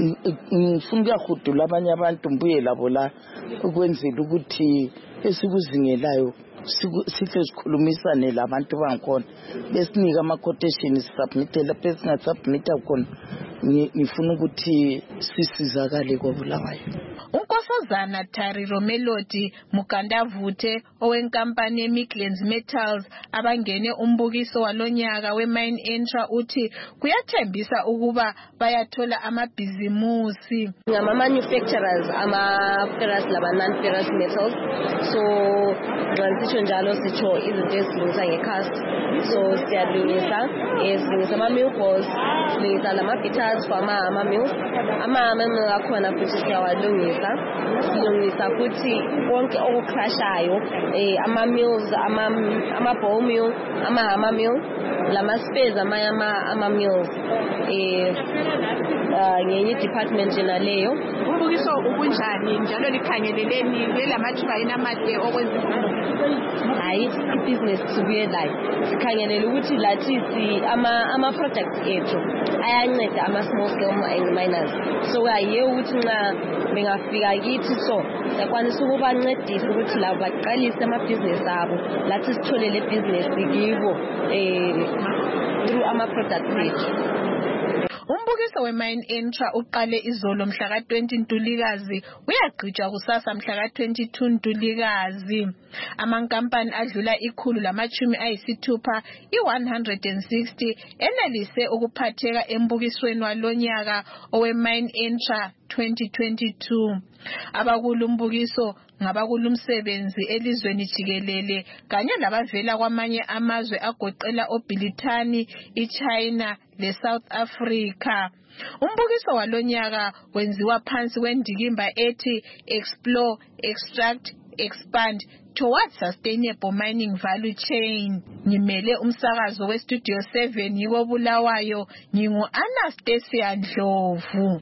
ngifuna ukuyahudula abanye abantu mbuye labo la ukwenzela ukuthi esikuzingelayo sihle sikhulumisane labantu bangikhona besinika ama quotations submit lapho singasubmita khona ngifuna ukuthi sisizakale koBulawayo. Unkosazana Tariro Melody Mukandavuthe owenkampani eMidlands Metals abangene umbukiso walonyaka weMine Entra uthi kuyathembisa ukuba bayathola amabhizimusi. Ngama manufacturers ama ferrous laba non ferrous metals, so transisho njalo sicho izinto ezilungisa ngecast, so siyalungisa ezilungisa ama milk balls, silungisa lama guitar transfer ama mills ama mills akhona futhi siyawalungisa silungisa futhi konke okucrashayo eh ama mills ama ama ball mill ama ama mill lama spares ama ama mills eh ngenye department naleyo. Umbukiso ubunjani njalo likhangeleleni lelamathuba enamade okwenza hayi business sibuye like sikhangelela ukuthi lathi si ama ama products ethu ayanceda ama small scale miners so ayiye ukuthi nxa bengafika kithi so yakwanisa ukubancedisa ukuthi labo baqalise ama business abo lathi sithole le business kibo eh through ama products ethu. Umbukiso we-Mine Intra uqale izolo mhla ka twenty Ntulikazi uyagqitshwa kusasa mhla ka twenty-two Ntulikazi. Amankampani adlula ikhulu lamachumi ayisithupha i-one hundred sixty enelise ukuphatheka embukisweni walonyaka owe-Mine Intra twenty twenty-two. Abakulumbukiso ngabakulumsebenzi elizweni jikelele kanye labavela kwamanye amazwe agoqela oBrithani, iChina leSouth Africa. Umbukiso walonyaka wenziwa phansi kwendikimba ethi Explore, Extract, Expand towards sustainable mining value chain. Ngimele umsakazo weStudio seven yiwo Bulawayo, ngingu Anastasia Ndlovu.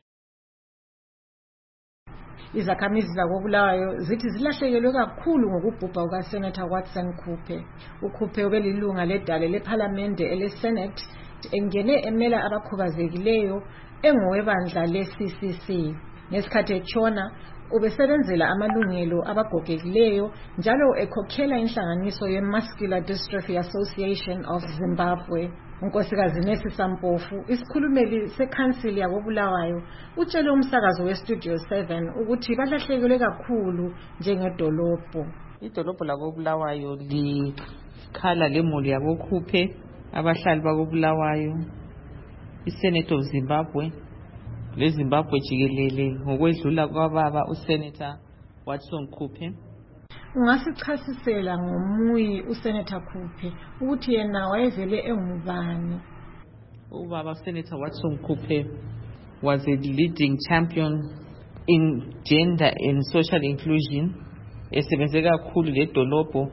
Izakhamizi zakobulawayo zithi zilahlekelwe kakhulu ngokubhubha kukaSenator Watson Kupe. uKupe ubelilunga ledale lePhalamende eleSenate engene emela abakhubazekileyo engowebandla le-C C C. Ngesikhathi etshona ubesebenzela amalungelo abagogekileyo njalo ekhokhela inhlanganiso ye-Muscular Dystrophy Association of Zimbabwe. Unkosikazi Nesi Sampofu, isikhulumeli sekhansili yakobulawayo, utshele umsakazo weStudio seven ukuthi balahlekelwe kakhulu njengedolobho. Idolobho lakobulawayo likhala lemuli yakoKupe, abahlali bakobulawayo, iSenate of Zimbabwe leZimbabwe jikelele ngokwedlula kwababa uSenator Watson Kupe. Ungasichasisela ngomuyi uSenator Kupe ukuthi yena wayevele engubani? Ubaba Senator Watson Kupe was a leading champion in gender and social inclusion. Esebenze kakhulu ledolobho,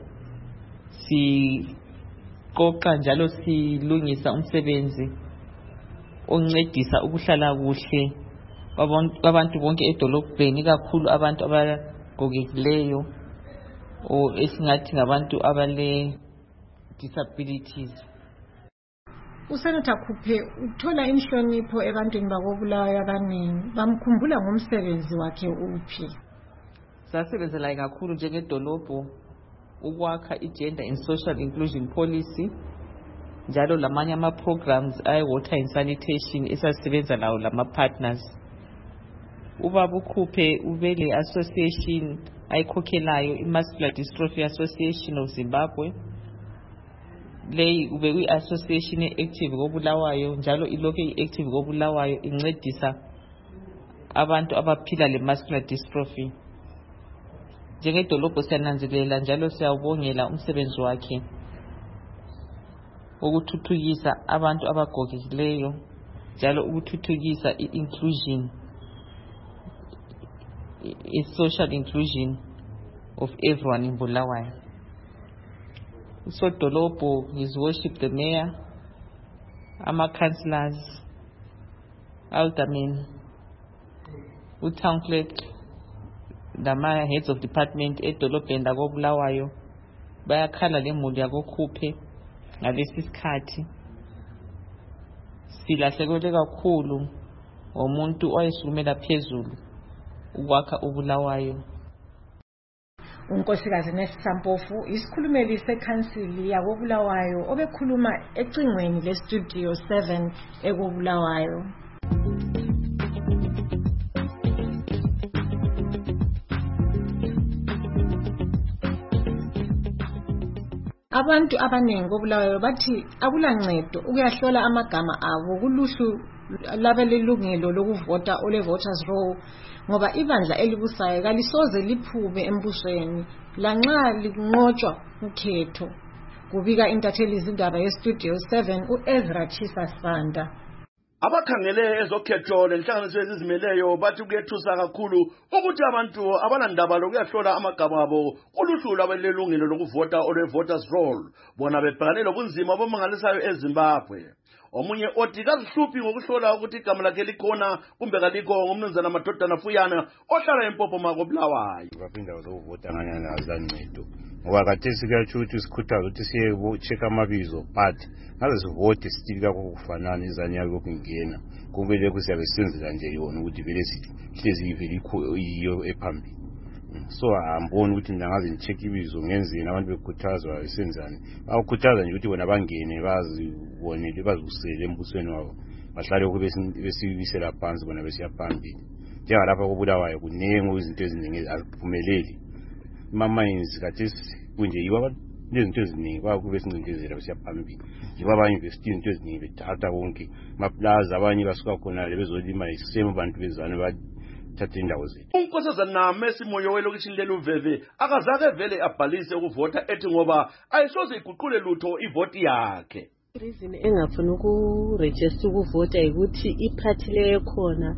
siqoqa njalo silungisa umsebenzi oncedisa ukuhlala kuhle kwabantu bonke edolobheni, kakhulu abantu abagogekileyo o esingathi ngabantu abale disabilities. uSenator Kupe uthola inhlonipho ebantwini bakobulawayo abaningi, bamkhumbula ngomsebenzi wakhe uphi? Sasebenzela kakhulu njengedolobho ukwakha igender and social inclusion policy njalo lamanye ama programs ay water and sanitation esasebenza lawo lama partners. Ubaba uKupe ubele association ayikhokhelayo iMuscular Dystrophy Association of Zimbabwe. Leyi ube kwi-association e-active kobulawayo njalo ilokhu i-active kobulawayo incedisa abantu abaphila le-muscular dystrophy. Njengedolobho siyananzelela njalo siyawubongela umsebenzi wakhe ukuthuthukisa abantu abagogekileyo njalo ukuthuthukisa i-inclusion, i-social inclusion of everyone in Bulawayo. So Dolobo is worship the mayor, ama councillors, aldermen, town clerk, the heads of department edolobheni lakobulawayo bayakhala lemuli yakoKupe ngalesi sikhathi. Silahlekelwe kakhulu umuntu oyesukumela phezulu ukwakha ubulawayo. Unkosikazi Nesi Sampofu isikhulumeli sekhansili yakobulawayo obekhuluma ecingweni leStudio seven ekobulawayo. Abantu abanengi kobulawayo bathi akulancedo ukuyahlola amagama abo kuluhlu labelilungelo lokuvota ole voters roll ngoba ibandla elibusayo kalisoze liphume embusweni lanxa linqotshwa ukhetho. Kubika intatheli izindaba yeStudio seven uEzra Chisa Sanda. Abakhangele ezokhetho lenhlanganiso ezizimeleyo bathi kuyethusa kakhulu ukuthi abantu abanandaba lokuyahlola amagama abo kuluhlu lwabelungelo lokuvota olwe-voters roll bona bebhekane lobunzima bomangalisayo eZimbabwe. Omunye othi kazihluphi ngokuhlola ukuthi igama lakhe likhona kumbe kalikho ngumnumzana Madodana Fuyana ohlala eMpopo Bulawayo. Baphinda ukuvota nganyana azancedo ngoba kathesi kuyatsho ukuthi sikhuthaza ukuthi siye check amabizo but ngaze sivote sitika kokufanana izanya lokungena kumele kusiyabe senzela nje yona ukuthi vele sihlezi iveli iyo ephambili. So ambona ukuthi ndangaze ngicheck ibizo ngenzeni abantu bekhuthazwa isenzani bakukhuthaza nje ukuthi bona bangene bazibonele bazusele embusweni wabo bahlale kube besibisela phansi bona besiya phambili njengalapha koBulawayo kunengo izinto eziningi aziphumeleli mama-mines kathesi kunje yibo abantu nezinto eziningi bakube sincindezela besiya phambili yibo aba-investi izinto eziningi bethatha konke maplaza abanye basuka khona le bezolima isemo abantu bezane bathatha indawo zethu. Unkosazana Messi Moyo welokishini leluveve akazake vele abhalise ukuvota ethi ngoba ayisoze iguqule lutho ivoti yakhe. Reason engafuna ukuregister ukuvota ukuthi iphathi leyo khona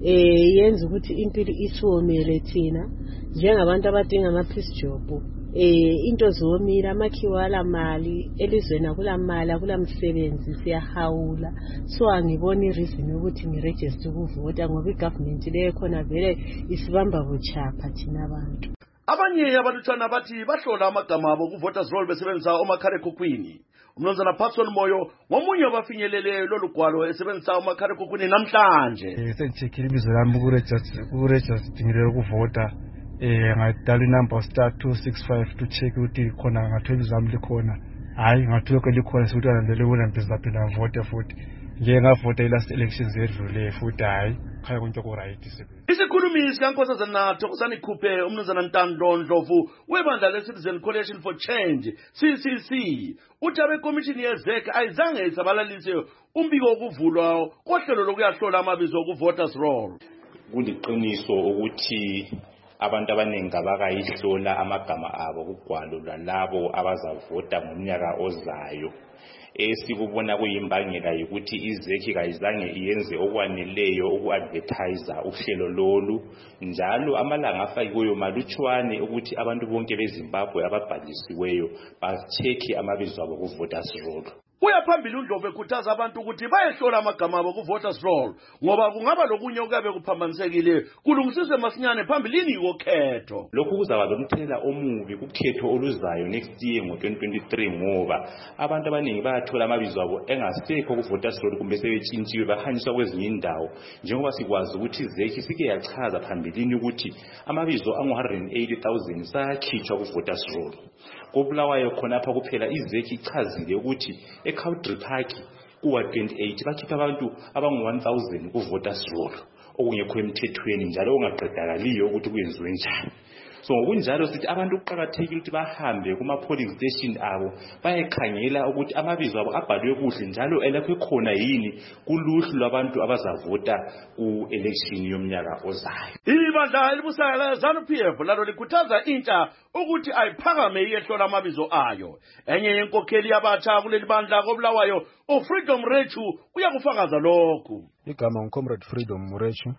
eh yenza ukuthi impilo isomele thina njengabantu abadinga ama peace job eh into zomila amakhiwala mali elizweni akula mali akula msebenzi siyahawula so angibona ireason ukuthi ngiregister ukuvota ngoba igovernment leyo khona vele isibamba buchapha thina abantu. Abanye abalutshwana bathi bahlola amagama abo ku-voters roll besebenzisa omakhalekhukhwini. Umnumzana Patson Moyo ngomunye wabafinyelele lolu gwalo esebenzisa umakhalekhukhwini namhlanje. Eh sengicheckile ibizo lami ku-register ku-register ukuvota eh ngadala inumber star two six five to check ukuthi khona ngathola izami likhona. Hayi ngathola ke likhona ukuthi alandele wona mpizaphinda vote futhi. Nje ngavota i-last elections edlule futhi hayi khaya konke ku right sebenza. Isikhulumi sikaNkosazana Thokozani Khuphe umnumzana Ntando Ndlovu webandla le-Citizen Coalition for Change C C C uthi abekomishini yezek ayizange isabalalise umbiko wokuvulwa kohlelo lokuyahlola amabizo ku-voters roll. Kuliqiniso ukuthi abantu abaningi abakayihlola amagama abo kugwalo lwalabo abazavota ngomnyaka ozayo. Esikubona kuyimbangela ukuthi izeki kayizange iyenze okwaneleyo uku-advertise uhlelo lolu njalo amalanga afakiweyo malutshwane ukuthi abantu bonke beZimbabwe ababhalisiweyo bachecke amabizo abo ku-voters roll. Uyaphambili uNdlovu ekhuthaza abantu ukuthi bayehlola amagama abo ku-voters roll ngoba kungaba lokunye okuyabe kuphambanisekile kulungisiswe masinyane phambilini yokhetho. Lokhu kuzaba lomthelela omubi kukhetho oluzayo next year ngo twenty twenty-three ngoba abantu abaningi bayathola amabizo abo engasekho ku-voters roll kumbe sebetshintshiwe bahanjiswa kwezinye indawo njengoba sikwazi ukuthi izeki sike yachaza phambilini ukuthi amabizo angu one hundred eighty thousand sayakhitshwa ku-voters roll. KoBulawayo khonapha kuphela izeki ichazile ukuthi eCountry Park kuwa twenty-eight bakhipha abantu abangu one thousand ku-voters roll okungekho emthethweni njalo ongaqedakaliyo ukuthi kuyenziwe njani. So ngokunjalo sithi abantu kuqakathekile ukuthi bahambe kuma polling station abo bayekhangela ukuthi amabizo abo abhalwe kuhle njalo elakho khona yini kuluhlu lwabantu abazavota ku election yomnyaka ozayo. Ibandla elibusayo le-ZANU-P F lalo likhuthaza intsha ukuthi ayiphakame iyehlola amabizo ayo. Enye yenkokheli yabatsha kuleli bandla koBulawayo uFreedom Mrechu uyakufakaza lokhu. Igama uComrade Freedom Mrechu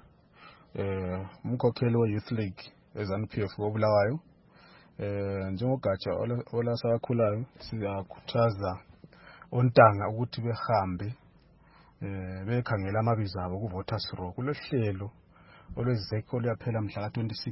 eh umkhokheli we-Youth League eZANU-P F koBulawayo. Eh njengogatsha olasakhulayo siyakhuthaza ontanga ukuthi behambe eh bekhangela amabizo abo ku-voters roll kulohlelo olwezeko oluyaphela mhla ka twenty-six.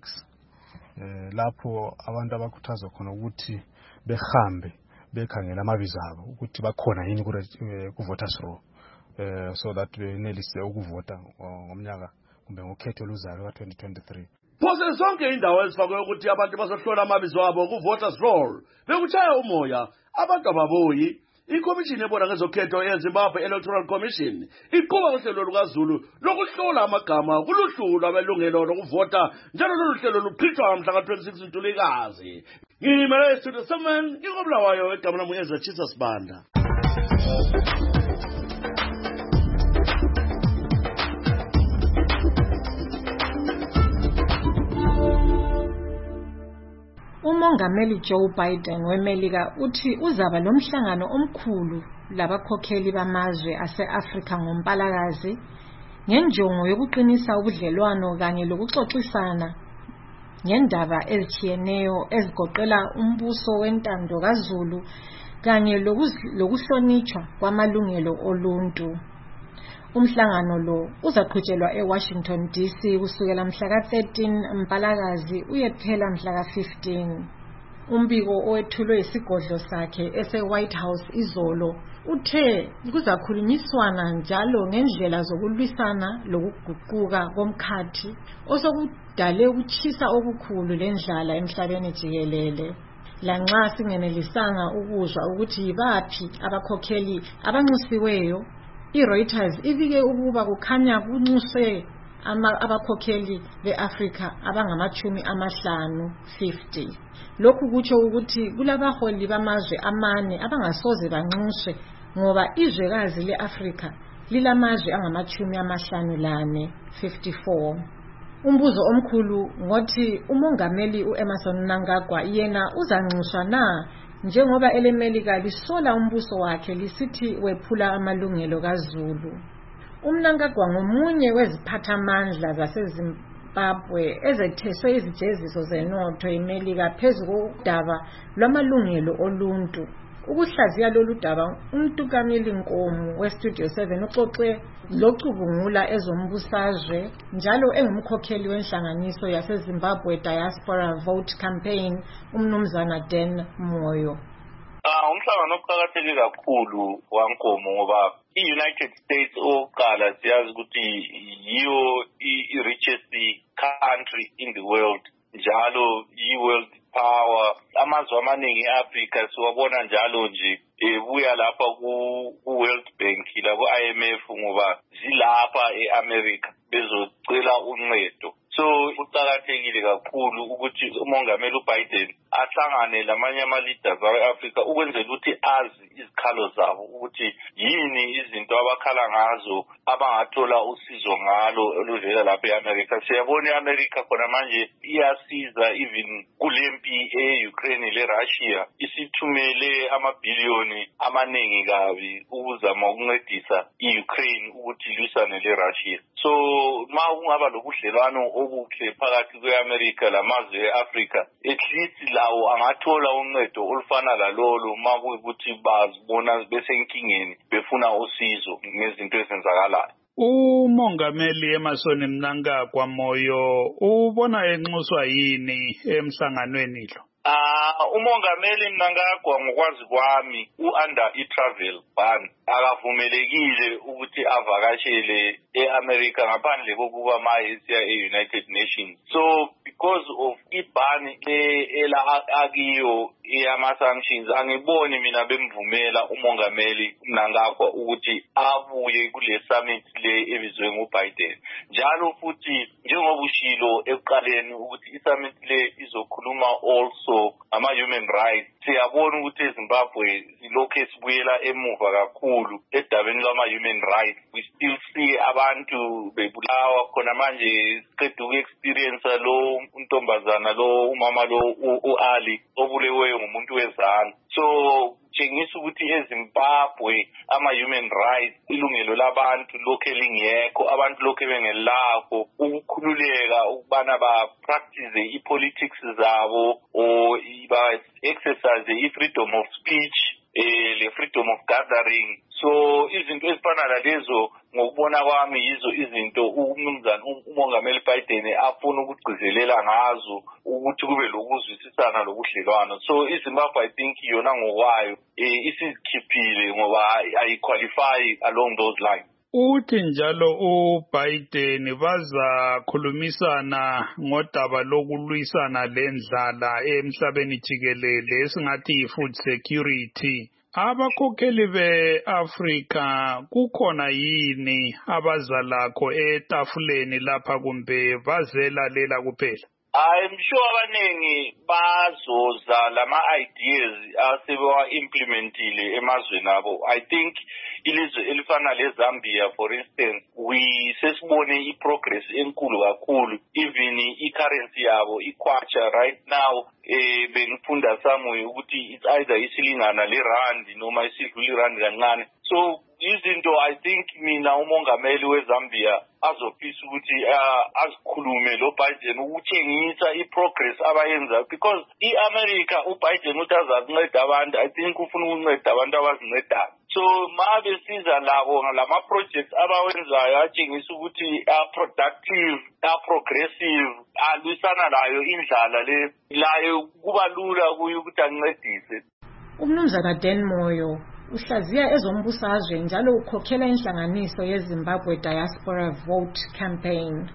Eh lapho abantu abakhuthazwa khona ukuthi behambe bekhangela amabizo abo ukuthi bakhona yini ku-voters roll eh so that benelise ukuvota ngomnyaka kumbe ngokhetho oluzayo ka twenty twenty-three. Phose zonke indawo ezifakwe ukuthi abantu bazohlola amabizo abo ku-voters roll bekuchaya umoya abantu ababoyi. Ikomishini ebona ngezokhetho yeZimbabwe Electoral Commission iqhuba uhlelo lukaZulu lokuhlola amagama kuluhlu lwabelungelo lokuvota njalo lolu hlelo luqhutshwa mhla ka twenty-six Ntulikazi. Ngimele Studio seven ngikoBulawayo egama lami Ezachisa Sibanda. Umongameli Joe Biden weMelika uthi uzaba lomhlangano omkhulu labakhokheli bamazwe ase-Afrika ngoMpalakazi ngenjongo yokuqinisa ubudlelwano kanye lokuxoxisana ngendaba ezitshiyeneyo ezigoqela umbuso wentando kaZulu kanye lokuhlonitshwa kwamalungelo oluntu. Umhlangano lo uzaqhutshelwa eWashington D C kusukela mhla ka thirteen Mpalakazi uyephela mhla ka fifteen. Umbiko owethulwe isigodlo sakhe ese-White House izolo uthe kuzakhulunyiswana njalo ngendlela zokulwisana lokuguquka komkhathi osokudale ukuchisa okukhulu lendlala emhlabeni jikelele. Lanxa singenelisanga ukuzwa ukuthi yibaphi abakhokheli abanxusiweyo, iReuters ibike ukuba kukhanya kunxuswe abakhokheli beAfrika abangamachumi amahlanu fifty. Lokhu kutsho ukuthi kulabaholi bamazwe amane abangasoze banxuswe ngoba izwekazi leAfrika lilamazwe angamachumi amahlanu lane fifty-four. Umbuzo omkhulu ngothi umongameli uEmmerson Mnangagwa yena uzanxuswa na njengoba eleMelika lisola umbuso wakhe lisithi wephula amalungelo kaZulu. UMnangagwa ngomunye weziphathamandla zaseZimbabwe ezetheswe izijeziso zenotho eMelika phezu kodaba lwamalungelo oluntu. Ukuhlaziya lolu daba uMtukameli Nkomo weStudio seven uxoxe locubungula ezombusazwe njalo engumkhokheli wenhlanganiso yaseZimbabwe Diaspora Vote Campaign umnumzana Dan Moyo. Ah umhlangano oqhakatheke kakhulu waNkomo ngoba iUnited States oqala siyazi ukuthi yiyo i-richest country in the world njalo yi-world power. Amazwe amaningi eAfrika siwabona njalo nje ebuya lapha ku-World Bank la ku-I M F ngoba zilapha eAmerica bezocela uncedo. So kuqakathekile kakhulu ukuthi umongameli uBiden ahlangane lamanye ama-leaders awe-Afrika ukwenzela ukuthi azi izikhalo zabo ukuthi yini izinto abakhala ngazo abangathola usizo ngalo oluvela lapha eAmerica. Siyabona iAmerica khona manje iyasiza even kulempi e-Ukraine le-Russia isithumele amabhiliyoni amaningi kabi ukuzama ukuncedisa i-Ukraine ukuthi ilwisane le-Russia. So ma kungaba lobudlelwano obuhle phakathi kwe-America lamazwe e-Africa, at least lawo angathola uncedo olufana lalolo ma kuyikuthi bazibona besenkingeni befuna usizo ngezinto ezenzakalayo. Umongameli Emmerson Mnangagwa Moyo ubona enxuswa yini emhlanganweni lo? Ah umongameli Mnangagwa ngokwazi kwami u-under i-travel ban akavumelekile ukuthi avakashele e-America ngaphandle kokuba mayesiya e-United Nations. So because of iban ela akiyo eyama-sanctions angiboni mina bemvumela umongameli Mnangagwa ukuthi abuye kule summit le ebizwe nguBiden. Njalo futhi njengoba ushilo ekuqaleni ukuthi i-summit le izokhuluma also ama-human rights. Siyabona ukuthi eZimbabwe silokhu esibuyela emuva kakhulu edabeni lwama-human rights. We still see abantu bebulawa khona manje siqeda uku-experience lo untombazana lo umama lo u-Ali obuleweyo ngumuntu wezana. So tshengisa ukuthi eZimbabwe ama-human rights ilungelo labantu lokhu elingekho, abantu lokhu bengelakho ukukhululeka ukubana ba-practice i-politics zabo or ba-exercise i-freedom of speech, eh, le-freedom of gathering. So izinto ezifana nalezo ngokubona kwami yizo izinto umnumzana umongameli Biden afuna ukugcizelela ngazo ukuthi kube lokuzwisisana lokudlelwana. So iZimbabwe I think yona ngokwayo isikhiphile ngoba ayiqualify along those lines. Uthi njalo uBiden bazakhulumisana ngodaba lokulwisana lendlala emhlabeni jikelele esingathi food security. Abakhokheli be-Afrika kukhona yini abazalakho etafuleni lapha kumbe bazelalela kuphela? I'm sure abaningi bazoza lama ideas asebewa implementile emazweni abo. I think ilizwe elifana leZambia for instance we sesibone iprogress enkulu kakhulu, even i-currency yabo ikwacha right now eh bengifunda somewhere ukuthi it's either isilingana le rand noma isidlula irand kancane. So izinto I think mina umongameli weZambia azofisa ukuthi uh, azikhulume lo Biden ukutshengisa iprogress abayenza, because iAmerica uBiden uthi azakunceda abantu, I think ufuna ukunceda abantu abazincedayo. So mabe siza labo ngalama projects abawenzayo atshengisa ukuthi are productive, are progressive, alwisana layo indlala le layo kuba lula kuyo ukuthi ancedise. Umnumzana Dan Moyo uhlaziya ezombusazwe njalo ukhokhela inhlanganiso yeZimbabwe Diaspora Vote Campaign.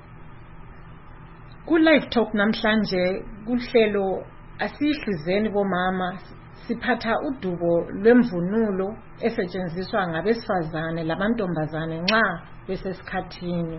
Ku live talk namhlanje kuhlelo asihlizeni bomama siphatha udubo lwemvunulo esetshenziswa ngabesifazane lamantombazane nxa besesikhathini.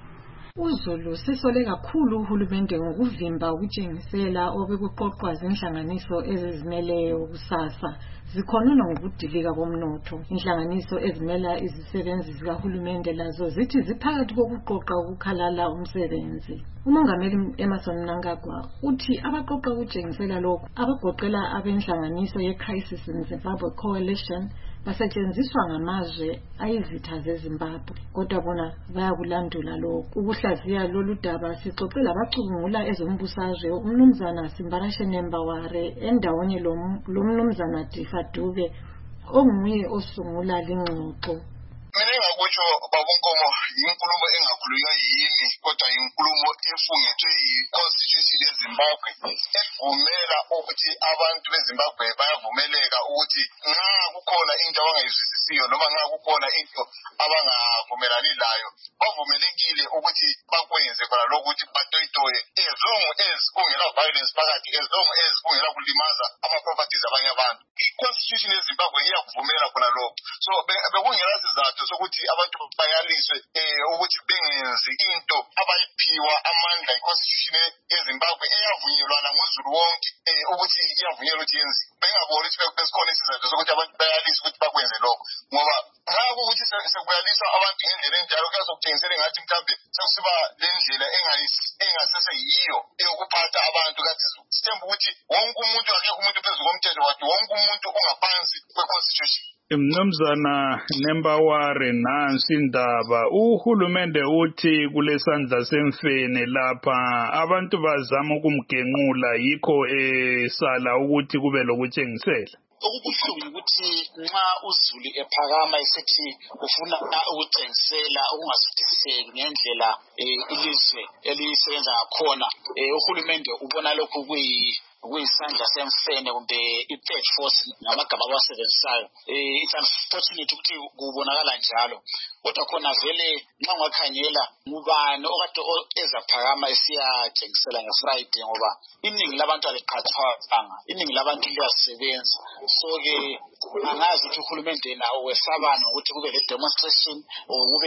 UZulu sisole kakhulu uhulumende ngokuvimba ukutshengisela obekuqoqwa zinhlanganiso ezizimeleyo kusasa zikhonona ngokudilika komnotho. Inhlanganiso ezimela izisebenzi zikahulumende lazo zithi ziphakathi kokuqoqa ukukhalala umsebenzi. Umongameli Emmerson Mnangagwa uthi abaqoqa ukutshengisela lokho abagoqela abenhlanganiso ye-Crisis in Zimbabwe Coalition basetshenziswa ngamazwe ayizitha zeZimbabwe, kodwa bona bayakulandula lokho. Ukuhlaziya lolu daba sixoxela abacubungula ezombusazwe umnumzana Simbarashe Nembaware endawonye lomnumzana Difa Dube onguye osungula lingxoxo. Mina ngakutsho babunkomo inkulumo engakhulunywa yimi kodwa inkulumo efungethwe yi-Constitution yeZimbabwe evumela ukuthi abantu beZimbabwe bayavumeleka ukuthi nxa kukhona into abangayizwisisiyo noma nxa kukhona into abangavumelani layo bavumelekile ukuthi bakwenze khona lokuthi batoyitoye as long as kungela violence phakathi, as long as kungela kulimaza ama-properties abanye abantu. I-Constitution yeZimbabwe iyakuvumela khona lokho. So bekungela sizathu sokuthi abantu bayaliswe ukuthi bengenzi into abayiphiwa amandla i-Constitution yeZimbabwe eyavunyelwana ngoZulu wonke ukuthi iyavunyelwa ukuthi yenziwe. Bengaboni ukuthi besikhona isizathu sokuthi abantu bayaliswe ukuthi bakwenze lokho, ngoba nxa kukuthi sekuyaliswa abantu ngendlela enjalo kuyazokutshengisela engathi mhlawumbe sekusiba le ndlela engaseseyiyo eyokuphatha abantu. Kanti sithemba ukuthi wonke umuntu akekho umuntu phezu komthetho, wathi wonke umuntu ungaphansi kwe-Constitution. Mnumzana Nembaware, nansi indaba uhulumende uthi kulesandla semfene lapha abantu bazama ukumgenqula, yikho esala ukuthi kube lokutshengisela. Okubuhlungu ukuthi nxa uZulu ephakama esithi ufuna ukutshengisela okungasuthiseki ngendlela ilizwe elisebenza ngakhona, uhulumende ubona lokhu kuyi kuyisandla semfene kumbe i-third force ngamagama abawasebenzisayo. It's unfortunate ukuthi kubonakala njalo, kodwa khona vele nxa ungakhangela ngubani okade ezaphakama esiyatshengisela ngeFriday, ngoba iningi labantu aliqhathwanga, iningi labantu liyasebenza. So-ke angazi ukuthi uhulumende nawo wesabana ukuthi kube le-demonstration or kube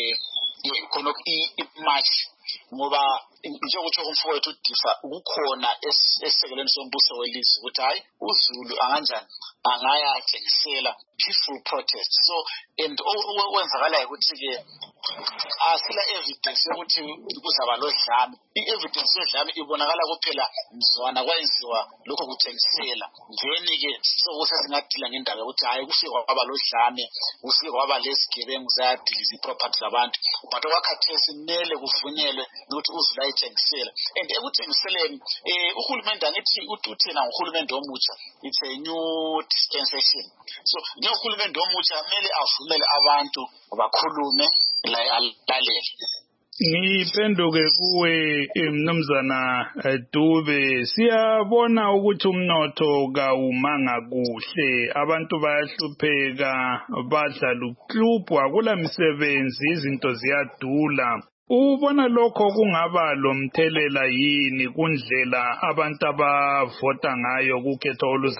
le i-march, ngoba njengokuthi umfowethu uDifa ukukhona esisekelweni sombuso welizwe ukuthi hayi uZulu anganjani angayatshengisela peaceful protest. So and okwenzakalayo ukuthi-ke asila evidence yokuthi kuzaba lodlame. I-evidence yodlame ibonakala kuphela mzwana kwenziwa lokho kutshengisela, then-ke sokusesingadila ngendaba yokuthi hayi kufike kwaba lodlame, kufike kwaba lesigebengu zayadiliza i-property zabantu, but okwakhathesi kumele kuvunyelwe ukuthi uZulu ayitshengisela. And ekutshengiseleni uhulumende angithi uthina nguhulumende omutsha, it's a new dispensation. So uhulumende omutsha kumele avumele abantu bakhulume la alalele. Ngiphenduke kuwe Mnumzana Dube, siyabona ukuthi umnotho kawumanga kuhle, abantu bayahlupheka, badlala uklubwa, kula misebenzi, izinto ziyadula. Ubona lokho kungaba lomthelela yini kundlela abantu abavota ngayo kukhetho oluzayo?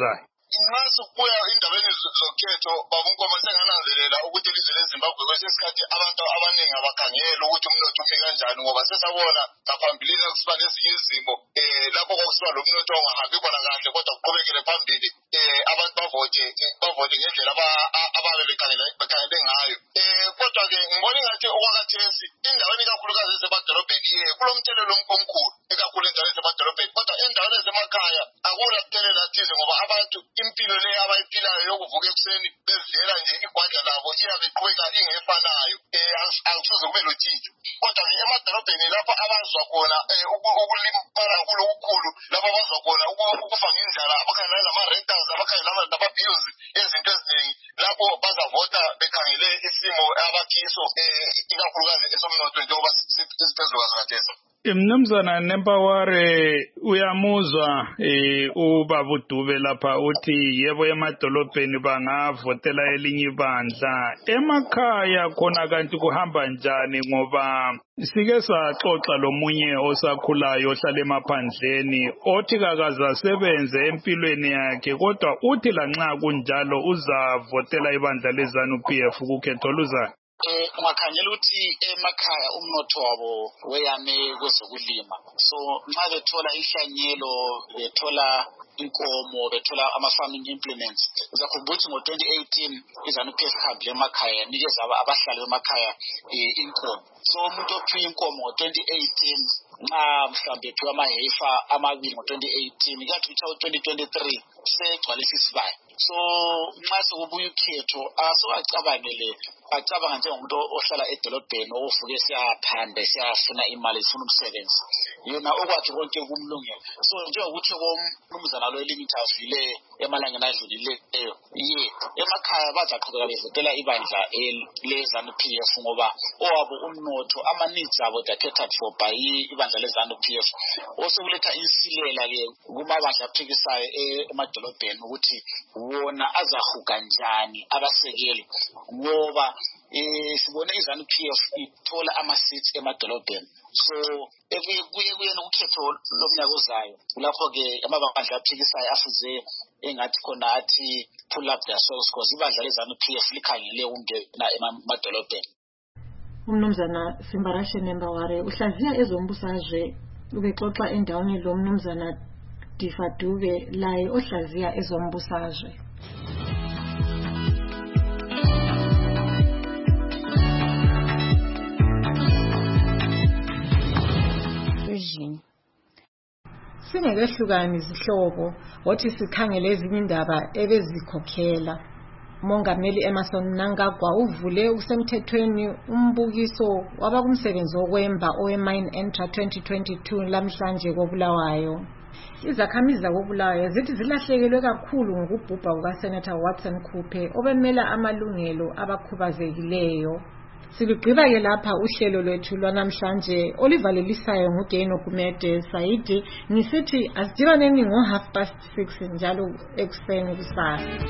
nxa sikubuya indabeni zokhetho babunkomo sengananzelela ukuthi ilizwe leZimbabwe kwesinye isikhathi abantu abaningi abakhangela ukuthi umnotho umi kanjani ngoba sesabona ngaphambilini kusiba nezinye izimo um lapho kwakusiba lo mnotho ongahambi khona kahle kodwa kuqhubekele phambili um abantu bavote bavote ngendlela ababe bekhangele ngayo. Um kodwa-ke ngibona ingathi okwakhathesi endaweni ikakhulukazi ezemadolobheni ye kulo mthelelo omkhulu ikakhulu endaweni ezemadolobheni kodwa endaweni ezemakhaya akula mthelela thize ngoba abantu impilo le abayiphilayo yokuvuka ekuseni bezidlela nje igwadla labo iyabe iqhubeka ingefanayo um akusoze kube lotshintsho kodwa-ke emadolobheni lapho abazwa khona um ukulimala kakhulu okukhulu lapho abazwa khona ukufa ngendlala abakhangela nama-rentals abakhangela nama-bills ezinto eziningi lapho bazavota bekhangele isimo abakiso um ikakhulukazi esomnotho njengoba siphezulu kazakhathesa. Mnumzana Nempaware uyamuzwa eh ubaba uDube lapha uthi yebo emadolobheni bangavotela elinye ibandla emakhaya khona kanti kuhamba njani ngoba sike saxoxa lomunye osakhulayo ohlala emaphandleni othi kakaza sebenze empilweni yakhe kodwa uthi lanxa kunjalo uzavotela ibandla leZANU P F ukukhetho luzayo. Eh ungakhangela ukuthi emakhaya umnotho wabo weyame kwezokulima so nxa bethola ihlanyelo bethola inkomo bethola ama-farming implements uzakhumbula ukuthi ngo-twenty eighteen iZANU P F ihambile emakhaya yanikeza abahlali bemakhaya inkomo so umuntu ophiwe inkomo ngo-twenty eighteen nxa mhlawumbe ephiwe amahefa amabili ngo-twenty eighteen kathi kuthiwa ngo-twenty twenty-three segcwalisa isibaya so nxa sekubuya ukhetho asowacabangele acabanga njengomuntu ohlala edolobheni ovuke siyaphanda siyafuna imali sifuna umsebenzi yena okwakhe konke kumlungela so njengokuthi komnumzana lo elinye ithafile emalangeni adlulileyo ye emakhaya bazaqhubeka bevotela ibandla leZANU P F ngoba owabo umnotho ama-needs abo catered for by ibandla leZANU P F osekuletha insilela-ke kumabandla aphikisayo emadolobheni ukuthi wona azahuga njani abasekeli ngoba eh sibone iZANU P F ithola ama-seats emadolobheni so kuye kuyena ukhetho lomnyaka ozayo lapho-ke amabandla aphikisayo afuze engathi khona athi pull up their socks because ibandla leZANU P F likhangele ukungena emadolobheni. Umnumzana Simbarashe Nempaware uhlaziya ezombusazwe ubexoxa endaweni lo mnumzana Difa Dube laye ohlaziya ezombusazwe. Singekehlukani izihlobo wathi sikhangele ezinye indaba ebezikhokhela Mongameli Emmerson Mnangagwa uvule usemthethweni umbukiso wabakumsebenzi wokwemba owe-Mine Entra twenty twenty-two lamhlanje koBulawayo. Izakhamizi zakoBulawayo zithi zilahlekelwe kakhulu ngokubhubha kukaSenator Watson Kupe obemela amalungelo abakhubazekileyo. Siligqiba-ke lapha uhlelo lwethu lwanamhlanje olivalelisayo nguGaino Gumede Saidi ngisithi asidibaneni ngo half past six njalo ekuseni kusasa.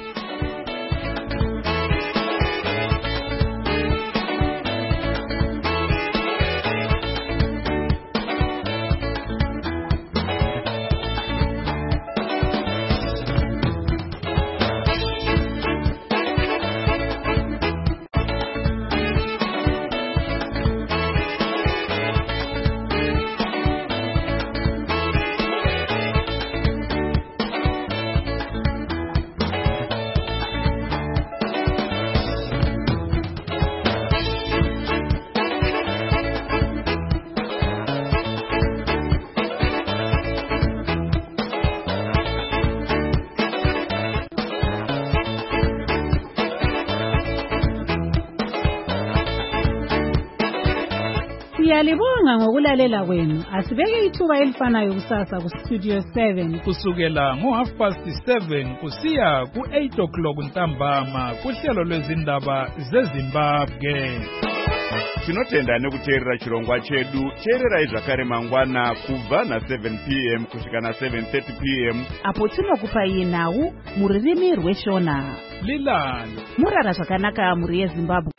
Siyalibonga ngokulalela kwenu. Asibeke ithuba elifanayo kusasa ku Studio seven kusukela ngo half past seven kusiya ku eight o'clock ntambama kuhlelo lwezindaba zeZimbabwe. Tinotenda nekuteerera chirongwa chedu cherera izvakare mangwana kubva na seven p m kusvika na seven thirty p m apo tinokupai nhau mururimi rweshona Lilani murara zvakanaka muri yeZimbabwe.